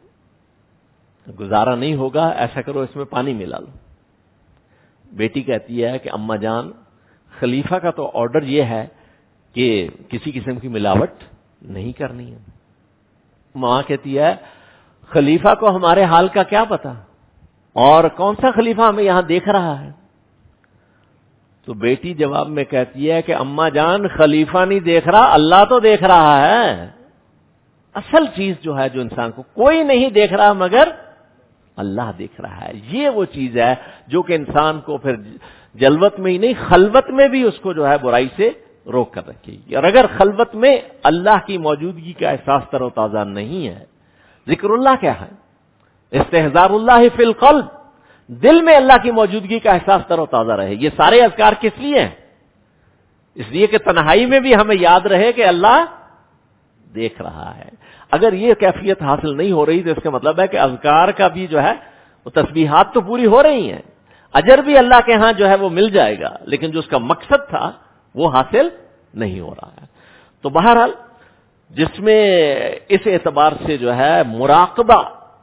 گزارا نہیں ہوگا, ایسا کرو اس میں پانی ملا لو. بیٹی کہتی ہے کہ اماں جان خلیفہ کا تو آرڈر یہ ہے کہ کسی قسم کی ملاوٹ نہیں کرنی ہے. ماں کہتی ہے خلیفہ کو ہمارے حال کا کیا پتا, اور کون سا خلیفہ ہمیں یہاں دیکھ رہا ہے. تو بیٹی جواب میں کہتی ہے کہ اماں جان خلیفہ نہیں دیکھ رہا, اللہ تو دیکھ رہا ہے. اصل چیز جو ہے جو انسان کو کوئی نہیں دیکھ رہا مگر اللہ دیکھ رہا ہے. یہ وہ چیز ہے جو کہ انسان کو پھر جلوت میں ہی نہیں خلوت میں بھی اس کو جو ہے برائی سے روک کر رکھے گی. اور اگر خلوت میں اللہ کی موجودگی کا احساس تر و تازہ نہیں ہے, ذکر اللہ کیا ہے, استحضار اللہ فی القلب, دل میں اللہ کی موجودگی کا احساس تر و تازہ رہے. یہ سارے اذکار کس لیے ہیں؟ اس لیے کہ تنہائی میں بھی ہمیں یاد رہے کہ اللہ دیکھ رہا ہے. اگر یہ کیفیت حاصل نہیں ہو رہی تو اس کا مطلب ہے کہ اذکار کا بھی جو ہے وہ تسبیحات تو پوری ہو رہی ہیں, اجر بھی اللہ کے ہاں جو ہے وہ مل جائے گا, لیکن جو اس کا مقصد تھا وہ حاصل نہیں ہو رہا ہے. تو بہرحال جس میں اس اعتبار سے جو ہے مراقبہ,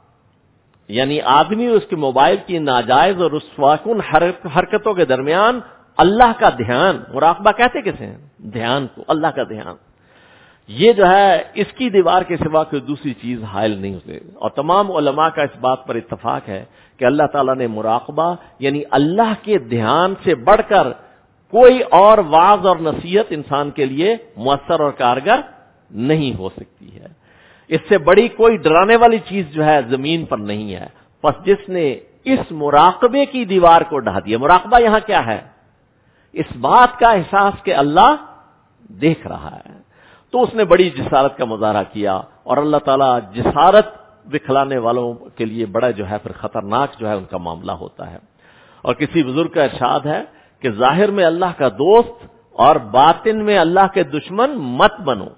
یعنی آدمی اس کے موبائل کی ناجائز اور رسواکن حرکتوں کے درمیان اللہ کا دھیان, مراقبہ کہتے کسے ہیں, دھیان کو, اللہ کا دھیان, یہ جو ہے اس کی دیوار کے سوا کوئی دوسری چیز حائل نہیں ہوتے. اور تمام علماء کا اس بات پر اتفاق ہے کہ اللہ تعالیٰ نے مراقبہ یعنی اللہ کے دھیان سے بڑھ کر کوئی اور واعظ اور نصیحت انسان کے لیے مؤثر اور کارگر نہیں ہو سکتی ہے. اس سے بڑی کوئی ڈرانے والی چیز جو ہے زمین پر نہیں ہے. پس جس نے اس مراقبے کی دیوار کو ڈھا دیا, مراقبہ یہاں کیا ہے, اس بات کا احساس کہ اللہ دیکھ رہا ہے, تو اس نے بڑی جسارت کا مظاہرہ کیا. اور اللہ تعالیٰ جسارت دکھلانے والوں کے لیے بڑا جو ہے پھر خطرناک جو ہے ان کا معاملہ ہوتا ہے. اور کسی بزرگ کا ارشاد ہے کہ ظاہر میں اللہ کا دوست اور باطن میں اللہ کے دشمن مت بنو.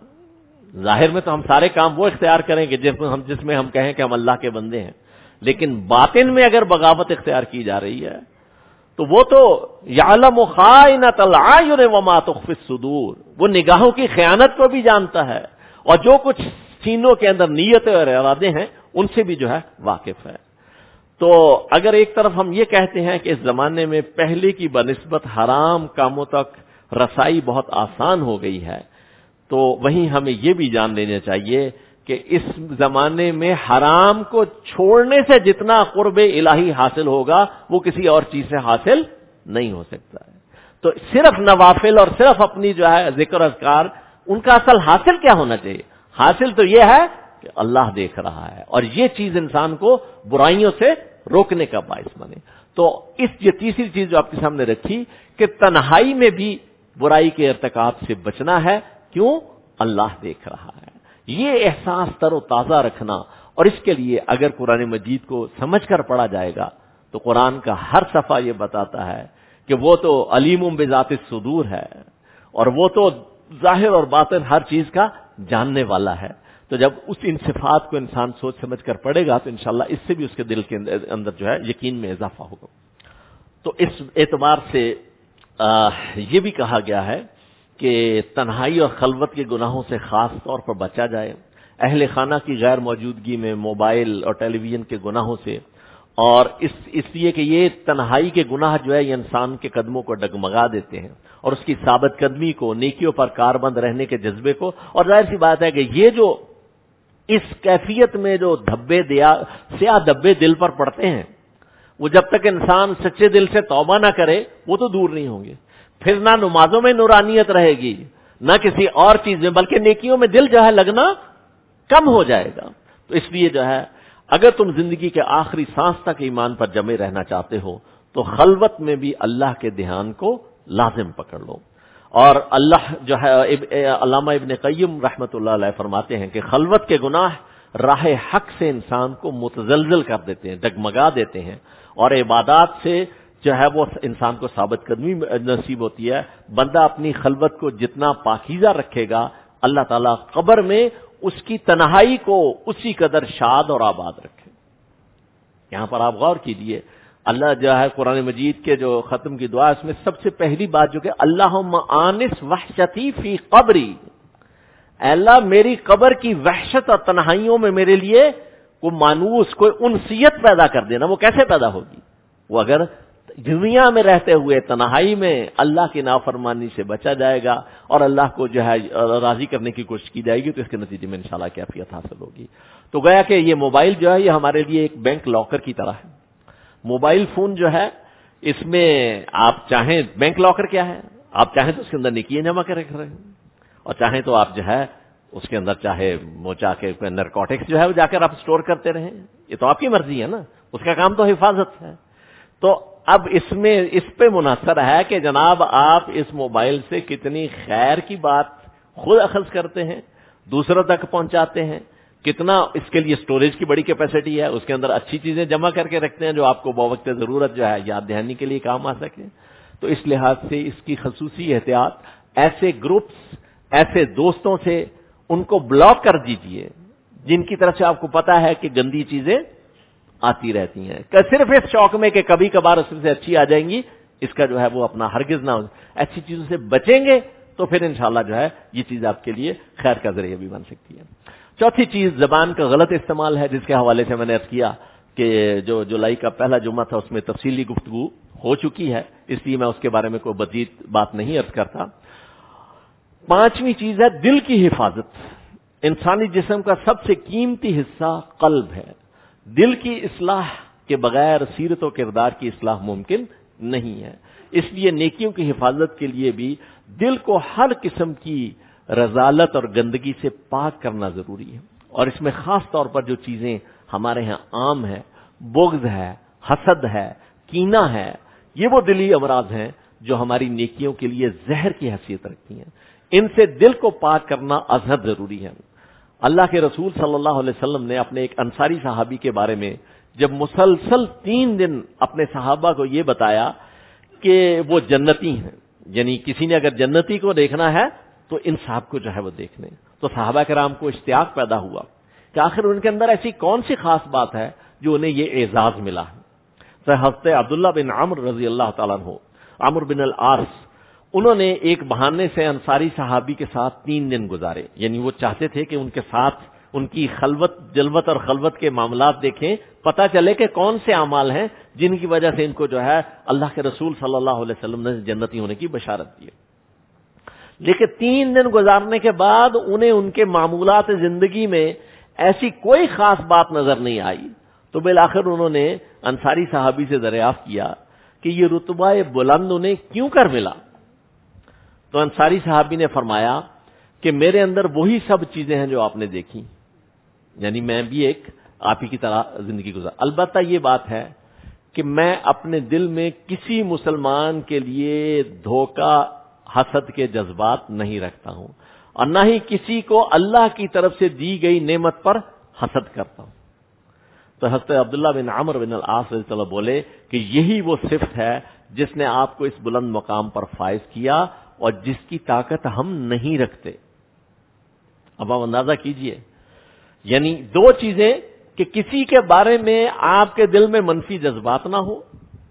ظاہر میں تو ہم سارے کام وہ اختیار کریں گے جس میں ہم کہیں کہ ہم اللہ کے بندے ہیں, لیکن باطن میں اگر بغاوت اختیار کی جا رہی ہے تو وہ تو یعلم خائنۃ الاعین وما تخفی الصدور, وہ نگاہوں کی خیانت کو بھی جانتا ہے اور جو کچھ سینوں کے اندر نیتیں اور ارادے ہیں ان سے بھی جو ہے واقف ہے. تو اگر ایک طرف ہم یہ کہتے ہیں کہ اس زمانے میں پہلے کی بنسبت حرام کاموں تک رسائی بہت آسان ہو گئی ہے, تو وہیں ہمیں یہ بھی جان لینا چاہیے کہ اس زمانے میں حرام کو چھوڑنے سے جتنا قرب الہی حاصل ہوگا وہ کسی اور چیز سے حاصل نہیں ہو سکتا ہے. تو صرف نوافل اور صرف اپنی جو ہے ذکر اذکار, ان کا اصل حاصل کیا ہونا چاہیے؟ حاصل تو یہ ہے کہ اللہ دیکھ رہا ہے, اور یہ چیز انسان کو برائیوں سے روکنے کا باعث بنے. تو یہ تیسری چیز جو آپ کے سامنے رکھی کہ تنہائی میں بھی برائی کے ارتکاب سے بچنا ہے. کیوں؟ اللہ دیکھ رہا ہے. یہ احساس تر و تازہ رکھنا, اور اس کے لیے اگر قرآن مجید کو سمجھ کر پڑھا جائے گا تو قرآن کا ہر صفحہ یہ بتاتا ہے کہ وہ تو علیم بذات الصدور ہے, اور وہ تو ظاہر اور باطن ہر چیز کا جاننے والا ہے. تو جب ان صفات کو انسان سوچ سمجھ کر پڑھے گا تو انشاءاللہ اس سے بھی اس کے دل کے اندر جو ہے یقین میں اضافہ ہوگا. تو اس اعتبار سے یہ بھی کہا گیا ہے کہ تنہائی اور خلوت کے گناہوں سے خاص طور پر بچا جائے, اہل خانہ کی غیر موجودگی میں موبائل اور ٹیلی ویژن کے گناہوں سے, اور اس لیے کہ یہ تنہائی کے گناہ جو ہے یہ انسان کے قدموں کو ڈگمگا دیتے ہیں اور اس کی ثابت قدمی کو, نیکیوں پر کاربند رہنے کے جذبے کو. اور ظاہر سی بات ہے کہ یہ جو اس کیفیت میں جو سیاہ دھبے دل پر پڑتے ہیں, وہ جب تک انسان سچے دل سے توبہ نہ کرے وہ تو دور نہیں ہوں گے. پھر نہ نمازوں میں نورانیت رہے گی, نہ کسی اور چیز میں, بلکہ نیکیوں میں دل جو ہے لگنا کم ہو جائے گا. تو اس لیے جو ہے اگر تم زندگی کے آخری سانس تک ایمان پر جمے رہنا چاہتے ہو تو خلوت میں بھی اللہ کے دھیان کو لازم پکڑ لو. اور اللہ جو ہے علامہ ابن قیم رحمۃ اللہ علیہ فرماتے ہیں کہ خلوت کے گناہ راہ حق سے انسان کو متزلزل کر دیتے ہیں, ڈگمگا دیتے ہیں, اور عبادات سے جو ہے وہ انسان کو ثابت قدمی نصیب ہوتی ہے. بندہ اپنی خلوت کو جتنا پاکیزہ رکھے گا اللہ تعالیٰ قبر میں اس کی تنہائی کو اسی قدر شاد اور آباد رکھے. یہاں پر آپ غور کیجئے، اللہ جو ہے قرآن مجید کے جو ختم کی دعا اس میں سب سے پہلی بات جو کہ اللہم آنس وحشتی فی قبری، اے اللہ میری قبر کی وحشت اور تنہائیوں میں میرے لیے کوئی مانوس، کوئی انسیت پیدا کر دینا. وہ کیسے پیدا ہوگی؟ وہ اگر دنیا میں رہتے ہوئے تنہائی میں اللہ کی نافرمانی سے بچا جائے گا اور اللہ کو جو ہے راضی کرنے کی کوشش کی جائے گی تو اس کے نتیجے میں انشاءاللہ کیفیت حاصل ہوگی. تو گویا کہ یہ موبائل جو ہے یہ ہمارے لیے ایک بینک لاکر کی طرح ہے. موبائل فون جو ہے اس میں آپ چاہیں، بینک لاکر کیا ہے، آپ چاہیں تو اس کے اندر نیکیاں جمع کر رکھ رہے ہیں، اور چاہیں تو آپ جو ہے اس کے اندر چاہے موچا کے نرکوٹکس جو ہے وہ جا کر آپ سٹور کرتے رہیں. یہ تو آپ کی مرضی ہے نا، اس کا کام تو حفاظت ہے. تو اب اس میں اس پہ منحصر ہے کہ جناب آپ اس موبائل سے کتنی خیر کی بات خود اخذ کرتے ہیں، دوسروں تک پہنچاتے ہیں، کتنا اس کے لیے سٹوریج کی بڑی کیپیسٹی ہے، اس کے اندر اچھی چیزیں جمع کر کے رکھتے ہیں جو آپ کو بوقت ضرورت جو ہے یاد دہانی کے لیے کام آ سکے. تو اس لحاظ سے اس کی خصوصی احتیاط، ایسے گروپس، ایسے دوستوں سے ان کو بلاک کر دیجئے جن کی طرف سے آپ کو پتا ہے کہ گندی چیزیں آتی رہتی ہیں، کہ صرف اس شوق میں کہ کبھی کبھار اس سے اچھی آ جائیں گی، اس کا جو ہے وہ اپنا ہرگز نہ ہو. ایسی چیزوں سے بچیں گے تو پھر انشاءاللہ جو ہے یہ چیز آپ کے لیے خیر کا ذریعہ بھی بن سکتی ہے. چوتھی چیز زبان کا غلط استعمال ہے، جس کے حوالے سے میں نے عرض کیا کہ جو جولائی کا پہلا جمعہ تھا اس میں تفصیلی گفتگو ہو چکی ہے، اس لیے میں اس کے بارے میں کوئی مزید بات نہیں عرض کرتا. پانچویں چیز ہے دل کی حفاظت. انسانی جسم کا سب سے قیمتی حصہ قلب ہے. دل کی اصلاح کے بغیر سیرت و کردار کی اصلاح ممکن نہیں ہے. اس لیے نیکیوں کی حفاظت کے لیے بھی دل کو ہر قسم کی رذالت اور گندگی سے پاک کرنا ضروری ہے. اور اس میں خاص طور پر جو چیزیں ہمارے ہاں عام ہیں، بغض ہے، حسد ہے، کینہ ہے، یہ وہ دلی امراض ہیں جو ہماری نیکیوں کے لیے زہر کی حیثیت رکھتی ہیں. ان سے دل کو پاک کرنا ازحد ضروری ہے. اللہ کے رسول صلی اللہ علیہ وسلم نے اپنے ایک انصاری صحابی کے بارے میں جب مسلسل 3 دن اپنے صحابہ کو یہ بتایا کہ وہ جنتی ہیں، یعنی کسی نے اگر جنتی کو دیکھنا ہے تو ان صاحب کو جو ہے وہ دیکھنے، تو صحابہ کرام کو اشتیاق پیدا ہوا کہ آخر ان کے اندر ایسی کون سی خاص بات ہے جو انہیں یہ اعزاز ملا ہے. تو حضرت عبداللہ بن عمر رضی اللہ تعالیٰ عنہ، عمرو بن العاص، انہوں نے ایک بہانے سے انصاری صحابی کے ساتھ 3 دن گزارے. یعنی وہ چاہتے تھے کہ ان کے ساتھ ان کی خلوت جلوت اور خلوت کے معاملات دیکھیں، پتہ چلے کہ کون سے اعمال ہیں جن کی وجہ سے ان کو جو ہے اللہ کے رسول صلی اللہ علیہ وسلم نے جنتی ہونے کی بشارت دی. لیکن 3 دن گزارنے کے بعد انہیں ان کے معمولات زندگی میں ایسی کوئی خاص بات نظر نہیں آئی. تو بالآخر انہوں نے انصاری صحابی سے دریافت کیا کہ یہ رتبہ بلند انہیں کیوں کر ملا. تو انصاری صحابی نے فرمایا کہ میرے اندر وہی سب چیزیں ہیں جو آپ نے دیکھی، یعنی میں بھی ایک آپ ہی کی طرح زندگی گزار. البتہ یہ بات ہے کہ میں اپنے دل میں کسی مسلمان کے لیے دھوکہ، حسد کے جذبات نہیں رکھتا ہوں، اور نہ ہی کسی کو اللہ کی طرف سے دی گئی نعمت پر حسد کرتا ہوں. تو حضرت عبداللہ بن عمرو بن العاص رضی اللہ بولے کہ یہی وہ صفت ہے جس نے آپ کو اس بلند مقام پر فائز کیا اور جس کی طاقت ہم نہیں رکھتے. اب آپ اندازہ کیجئے، یعنی 2 چیزیں کہ کسی کے بارے میں آپ کے دل میں منفی جذبات نہ ہو،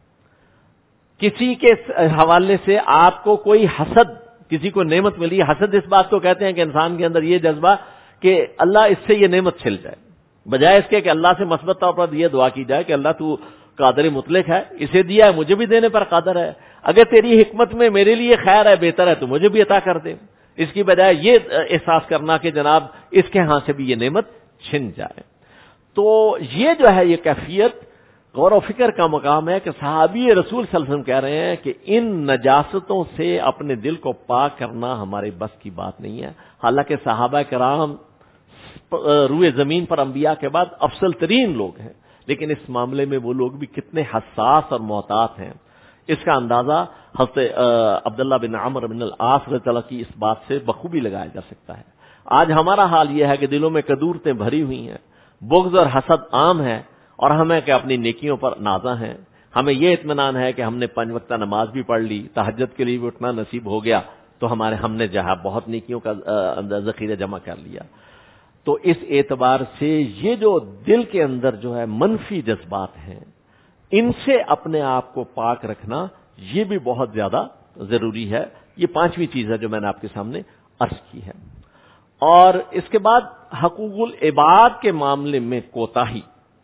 کسی کے حوالے سے آپ کو کوئی حسد، کسی کو نعمت ملی. حسد اس بات کو کہتے ہیں کہ انسان کے اندر یہ جذبہ کہ اللہ اس سے یہ نعمت چھل جائے، بجائے اس کے کہ اللہ سے مثبت طور پر یہ دعا کی جائے کہ اللہ تو قادر مطلق ہے، اسے دیا ہے مجھے بھی دینے پر قادر ہے، اگر تیری حکمت میں میرے لیے خیر ہے، بہتر ہے تو مجھے بھی عطا کر دے. اس کی بجائے یہ احساس کرنا کہ جناب اس کے ہاں سے بھی یہ نعمت چھن جائے. تو یہ جو ہے یہ کیفیت غور و فکر کا مقام ہے کہ صحابی رسول صلی اللہ علیہ وسلم کہہ رہے ہیں کہ ان نجاستوں سے اپنے دل کو پاک کرنا ہمارے بس کی بات نہیں ہے. حالانکہ صحابہ کرام روئے زمین پر انبیاء کے بعد افضل ترین لوگ ہیں، لیکن اس معاملے میں وہ لوگ بھی کتنے حساس اور محتاط ہیں، اس کا اندازہ حضرت عبداللہ بن عمرو بن العاص رضی اللہ کی اس بات سے بخوبی لگایا جا سکتا ہے. آج ہمارا حال یہ ہے کہ دلوں میں کدورتیں بھری ہوئی ہیں، بغض اور حسد عام ہے، اور ہمیں کہ اپنی نیکیوں پر نازاں ہیں. ہمیں یہ اطمینان ہے کہ ہم نے 5 وقتہ نماز بھی پڑھ لی، تہجد کے لیے بھی اٹھنا نصیب ہو گیا، تو ہم نے جہاں بہت نیکیوں کا ذخیرہ جمع کر لیا. تو اس اعتبار سے یہ جو دل کے اندر جو ہے منفی جذبات ہیں، ان سے اپنے آپ کو پاک رکھنا یہ بھی بہت زیادہ ضروری ہے. یہ پانچویں چیز ہے جو میں نے آپ کے سامنے عرض کی ہے. اور اس کے بعد حقوق العباد کے معاملے میں کوتاہی،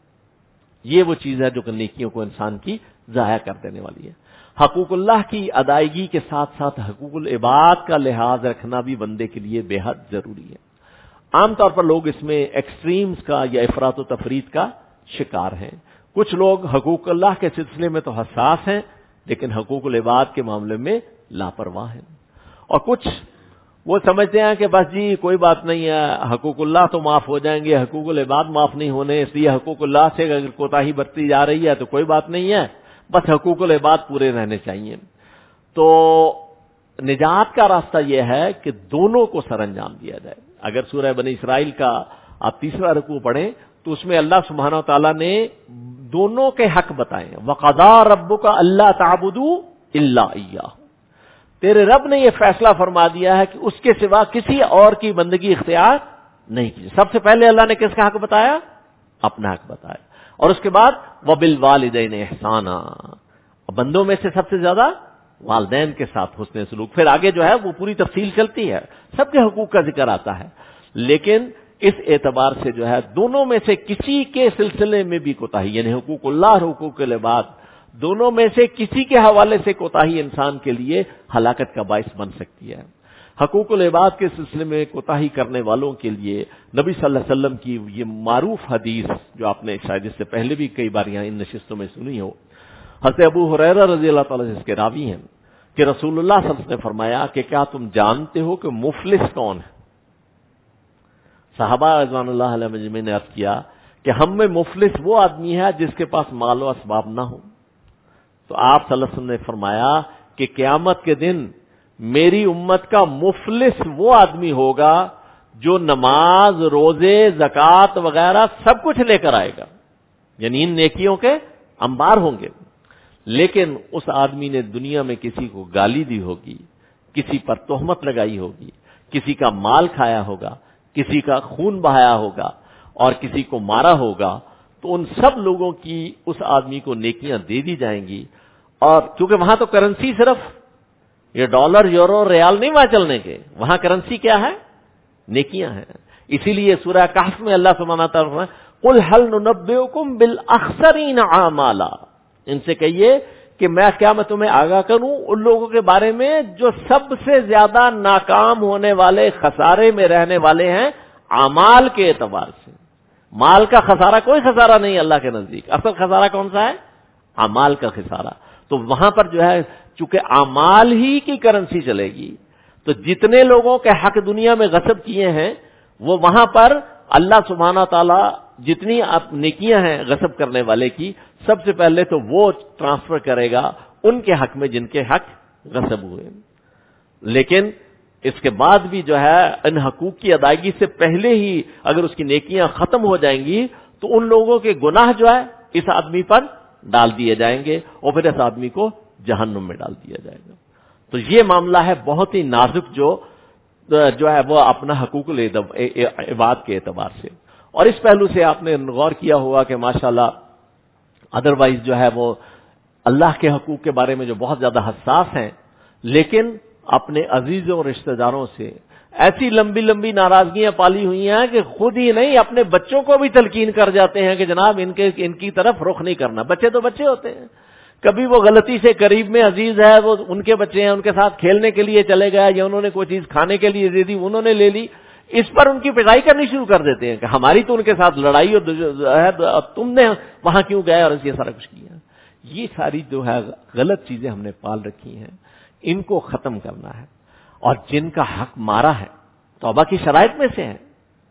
یہ وہ چیز ہے جو کہ نیکیوں کو انسان کی ضائع کر دینے والی ہے. حقوق اللہ کی ادائیگی کے ساتھ ساتھ حقوق العباد کا لحاظ رکھنا بھی بندے کے لیے بے حد ضروری ہے. عام طور پر لوگ اس میں ایکسٹریمز کا یا افراط و تفریط کا شکار ہیں. کچھ لوگ حقوق اللہ کے سلسلے میں تو حساس ہیں لیکن حقوق العباد کے معاملے میں لاپرواہ ہیں. اور کچھ وہ سمجھتے ہیں کہ بس جی کوئی بات نہیں ہے، حقوق اللہ تو معاف ہو جائیں گے، حقوق العباد معاف نہیں ہونے، اس لیے حقوق اللہ سے اگر کوتاہی برتی جا رہی ہے تو کوئی بات نہیں ہے، بس حقوق العباد پورے رہنے چاہیے. تو نجات کا راستہ یہ ہے کہ دونوں کو سر انجام دیا جائے. اگر سورہ بنی اسرائیل کا آپ تیسرا رکوع پڑھیں تو اس میں اللہ سبحانہ وتعالی نے دونوں کے حق بتائے ہیں. وَقَضَىٰ رَبُّكَ أَلَّا تَعْبُدُوا إِلَّا إِيَّاهُ، تیرے رب نے یہ فیصلہ فرما دیا ہے کہ اس کے سوا کسی اور کی بندگی اختیار نہیں کی. سب سے پہلے اللہ نے کس کا حق بتایا؟ اپنا حق بتایا. اور اس کے بعد وَبِالْوَالِدَيْنِ إِحْسَانًا، بندوں میں سے سب سے زیادہ والدین کے ساتھ حسن سلوک. پھر آگے جو ہے وہ پوری تفصیل چلتی ہے، سب کے حقوق کا ذکر آتا ہے. لیکن اس اعتبار سے جو ہے دونوں میں سے کسی کے سلسلے میں بھی کوتاہی، یعنی حقوق اللہ اور حقوق العباد دونوں میں سے کسی کے حوالے سے کوتاہی انسان کے لیے ہلاکت کا باعث بن سکتی ہے. حقوق العباد کے سلسلے میں کوتاہی کرنے والوں کے لیے نبی صلی اللہ علیہ وسلم کی یہ معروف حدیث جو آپ نے شاید اس سے پہلے بھی کئی بار یہاں ان نشستوں میں سنی ہو، حضرت ابو ہریرہ رضی اللہ تعالیٰ سے اس کے راوی ہیں کہ رسول اللہ صلی اللہ علیہ وسلم نے فرمایا کہ کیا تم جانتے ہو کہ مفلس کون ہے؟ صحابہ رضوان اللہ علیہ مجمعین نے عرض کیا کہ ہم میں مفلس وہ آدمی ہے جس کے پاس مال و اسباب نہ ہو. تو آپ صلی اللہ علیہ وسلم نے فرمایا کہ قیامت کے دن میری امت کا مفلس وہ آدمی ہوگا جو نماز، روزے، زکوٰۃ وغیرہ سب کچھ لے کر آئے گا، یعنی ان نیکیوں کے انبار ہوں گے، لیکن اس آدمی نے دنیا میں کسی کو گالی دی ہوگی، کسی پر تہمت لگائی ہوگی، کسی کا مال کھایا ہوگا، کسی کا خون بہایا ہوگا اور کسی کو مارا ہوگا، تو ان سب لوگوں کی اس آدمی کو نیکیاں دے دی جائیں گی. اور کیونکہ وہاں تو کرنسی صرف یہ ڈالر، یورو، ریال نہیں وہاں چلنے کے، وہاں کرنسی کیا ہے؟ نیکیاں ہیں. اسی لیے سورہ کہف میں اللہ سبحانہ تعالیٰ فرماتا ہے قُلْ هَلْ نُنَبِّئُكُمْ بِالْأَخْسَرِينَ أَعْمَالًا، ان سے کہیے کہ کیا میں تمہیں آگاہ کروں ان لوگوں کے بارے میں جو سب سے زیادہ ناکام ہونے والے، خسارے میں رہنے والے ہیں اعمال کے اعتبار سے. مال کا خسارہ کوئی خسارہ نہیں اللہ کے نزدیک، اصل خسارہ کون سا ہے؟ اعمال کا خسارہ. تو وہاں پر جو ہے چونکہ اعمال ہی کی کرنسی چلے گی، تو جتنے لوگوں کے حق دنیا میں غصب کیے ہیں وہ وہاں پر اللہ سبحانہ تعالی جتنی نیکیاں ہیں غصب کرنے والے کی، سب سے پہلے تو وہ ٹرانسفر کرے گا ان کے حق میں جن کے حق غصب ہوئے. لیکن اس کے بعد بھی جو ہے ان حقوق کی ادائیگی سے پہلے ہی اگر اس کی نیکیاں ختم ہو جائیں گی تو ان لوگوں کے گناہ جو ہے اس آدمی پر ڈال دیے جائیں گے اور پھر اس آدمی کو جہنم میں ڈال دیا جائے گا. تو یہ معاملہ ہے بہت ہی نازک جو ہے وہ اپنا حقوق العباد کے اعتبار سے. اور اس پہلو سے آپ نے غور کیا ہوگا کہ ماشاءاللہ ادروائز جو ہے وہ اللہ کے حقوق کے بارے میں جو بہت زیادہ حساس ہیں، لیکن اپنے عزیزوں اور رشتہ داروں سے ایسی لمبی لمبی ناراضگیاں پالی ہوئی ہیں کہ خود ہی نہیں اپنے بچوں کو بھی تلقین کر جاتے ہیں کہ جناب ان کی طرف رخ نہیں کرنا. بچے تو بچے ہوتے ہیں، کبھی وہ غلطی سے قریب میں عزیز ہے وہ ان کے بچے ہیں، ان کے ساتھ کھیلنے کے لیے چلے گئے یا انہوں نے کوئی چیز کھانے کے لیے دے دی، انہوں نے لے لی، اس پر ان کی پٹائی کرنی شروع کر دیتے ہیں کہ ہماری تو ان کے ساتھ لڑائی اور تم نے وہاں کیوں گئے اور یہ سارا کچھ کیا. یہ ساری جو ہے غلط چیزیں ہم نے پال رکھی ہیں، ان کو ختم کرنا ہے. اور جن کا حق مارا ہے توبہ کی شرائط میں سے ہے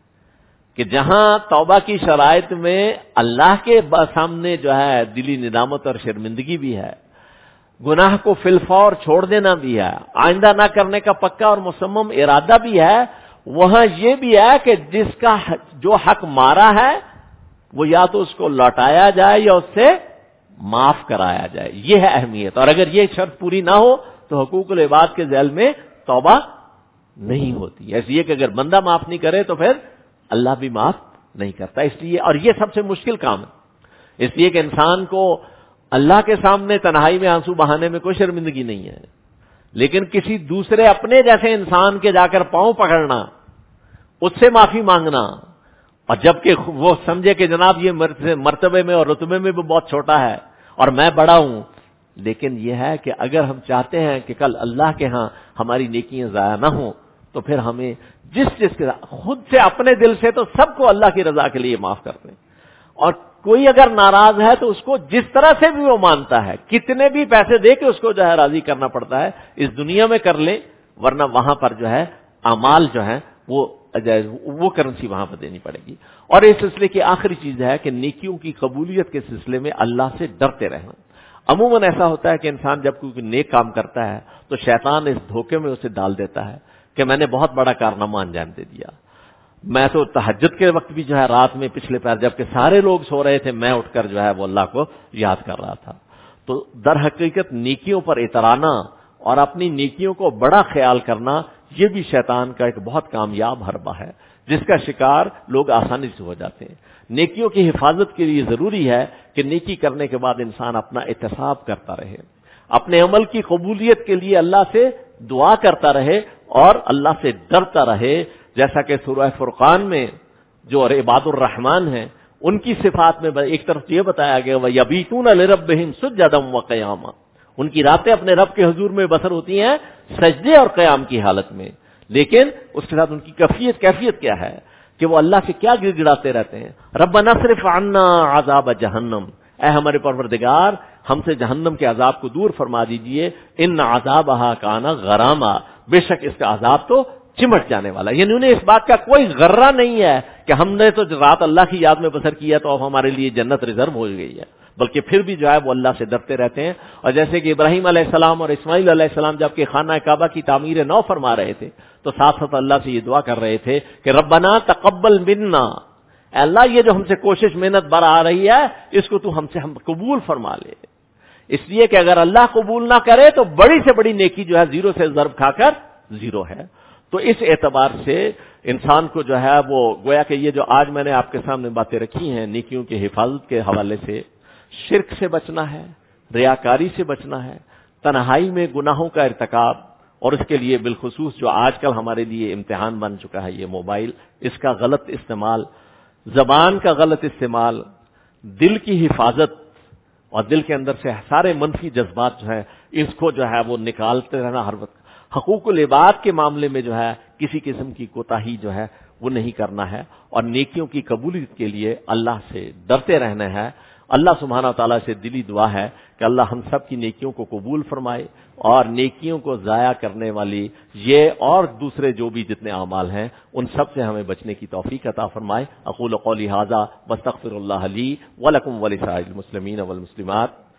کہ جہاں توبہ کی شرائط میں اللہ کے سامنے جو ہے دلی ندامت اور شرمندگی بھی ہے، گناہ کو فی الفور چھوڑ دینا بھی ہے، آئندہ نہ کرنے کا پکا اور مصمم ارادہ بھی ہے، وہاں یہ بھی ہے کہ جس کا جو حق مارا ہے وہ یا تو اس کو لوٹایا جائے یا اس سے معاف کرایا جائے. یہ ہے اہمیت. اور اگر یہ شرط پوری نہ ہو تو حقوق العباد کے ذیل میں توبہ نہیں ہوتی. اس لیے کہ اگر بندہ معاف نہیں کرے تو پھر اللہ بھی معاف نہیں کرتا. اس لیے اور یہ سب سے مشکل کام ہے. اس لیے کہ انسان کو اللہ کے سامنے تنہائی میں آنسو بہانے میں کوئی شرمندگی نہیں ہے، لیکن کسی دوسرے اپنے جیسے انسان کے جا کر پاؤں پکڑنا، اس سے معافی مانگنا، اور جبکہ وہ سمجھے کہ جناب یہ مرتبے میں اور رتبے میں بھی بہت چھوٹا ہے اور میں بڑا ہوں. لیکن یہ ہے کہ اگر ہم چاہتے ہیں کہ کل اللہ کے ہاں ہماری نیکیاں ضائع نہ ہوں تو پھر ہمیں جس کے خود سے اپنے دل سے تو سب کو اللہ کی رضا کے لیے معاف کر دیں. اور کوئی اگر ناراض ہے تو اس کو جس طرح سے بھی وہ مانتا ہے، کتنے بھی پیسے دے کے اس کو جو ہے راضی کرنا پڑتا ہے، اس دنیا میں کر لیں، ورنہ وہاں پر جو ہے اعمال جو ہے وہ کرنسی وہاں پر دینی پڑے گی. اور اس سلسلے کی آخری چیز ہے کہ نیکیوں کی قبولیت کے سلسلے میں اللہ سے ڈرتے رہنا. عموماً ایسا ہوتا ہے کہ انسان جب کوئی نیک کام کرتا ہے تو شیطان اس دھوکے میں اسے ڈال دیتا ہے کہ میں نے بہت بڑا کارنامہ انجام دے دیا. میں تو تہجد کے وقت بھی جو ہے رات میں پچھلے پیر جبکہ سارے لوگ سو رہے تھے، میں اٹھ کر جو ہے وہ اللہ کو یاد کر رہا تھا. تو در حقیقت نیکیوں پر اترانا اور اپنی نیکیوں کو بڑا خیال کرنا یہ بھی شیطان کا ایک بہت کامیاب حربہ ہے جس کا شکار لوگ آسانی سے ہو جاتے ہیں. نیکیوں کی حفاظت کے لیے ضروری ہے کہ نیکی کرنے کے بعد انسان اپنا احتساب کرتا رہے، اپنے عمل کی قبولیت کے لیے اللہ سے دعا کرتا رہے اور اللہ سے ڈرتا رہے. جیسا کہ سورہ فرقان میں جو عباد الرحمن ہیں ان کی صفات میں ایک طرف یہ بتایا گیا وَيَبِيتُونَ لِرَبِّهِمْ سُجَّدًا وَقِيَامًا، ان کی راتیں اپنے رب کے حضور میں بسر ہوتی ہیں سجدے اور قیام کی حالت میں. لیکن اس کے ساتھ ان کی کیفیت کیا ہے کہ وہ اللہ سے کیا گڑ گڑاتے رہتے ہیں، ربنا اصرف عنا عذاب جہنم، اے ہمارے پروردگار ہم سے جہنم کے عذاب کو دور فرما دیجئے، ان عذابها کان غراما، بے شک اس کا عذاب تو چمٹ جانے والا. یعنی انہیں اس بات کا کوئی غرہ نہیں ہے کہ ہم نے تو رات اللہ کی یاد میں بسر کیا تو اب ہمارے لیے جنت ریزرو ہو گئی ہے، بلکہ پھر بھی جو ہے وہ اللہ سے ڈرتے رہتے ہیں. اور جیسے کہ ابراہیم علیہ السلام اور اسماعیل علیہ السلام جب کہ خانہ کعبہ کی تعمیر نو فرما رہے تھے تو ساتھ ساتھ اللہ سے یہ دعا کر رہے تھے کہ ربنا تقبل منا، اے اللہ یہ جو ہم سے کوشش محنت بر آ رہی ہے اس کو تو ہم قبول فرما لے. اس لیے کہ اگر اللہ قبول نہ کرے تو بڑی سے بڑی نیکی جو ہے زیرو سے ضرب کھا کر زیرو ہے. تو اس اعتبار سے انسان کو جو ہے وہ گویا کہ یہ جو آج میں نے آپ کے سامنے باتیں رکھی ہیں نیکیوں کی حفاظت کے حوالے سے، شرک سے بچنا ہے، ریاکاری سے بچنا ہے، تنہائی میں گناہوں کا ارتکاب، اور اس کے لیے بالخصوص جو آج کل ہمارے لیے امتحان بن چکا ہے یہ موبائل، اس کا غلط استعمال، زبان کا غلط استعمال، دل کی حفاظت اور دل کے اندر سے سارے منفی جذبات جو ہیں اس کو جو ہے وہ نکالتے رہنا ہر وقت. حقوق العباد کے معاملے میں جو ہے کسی قسم کی کوتاہی جو ہے وہ نہیں کرنا ہے، اور نیکیوں کی قبولیت کے لیے اللہ سے ڈرتے رہنا ہے. اللہ سبحانہ وتعالیٰ سے دلی دعا ہے کہ اللہ ہم سب کی نیکیوں کو قبول فرمائے اور نیکیوں کو ضائع کرنے والی یہ اور دوسرے جو بھی جتنے اعمال ہیں ان سب سے ہمیں بچنے کی توفیق عطا فرمائے. اقول قولی ھذا واستغفر اللہ لی ولکم ولسائر المسلمین والمسلمات.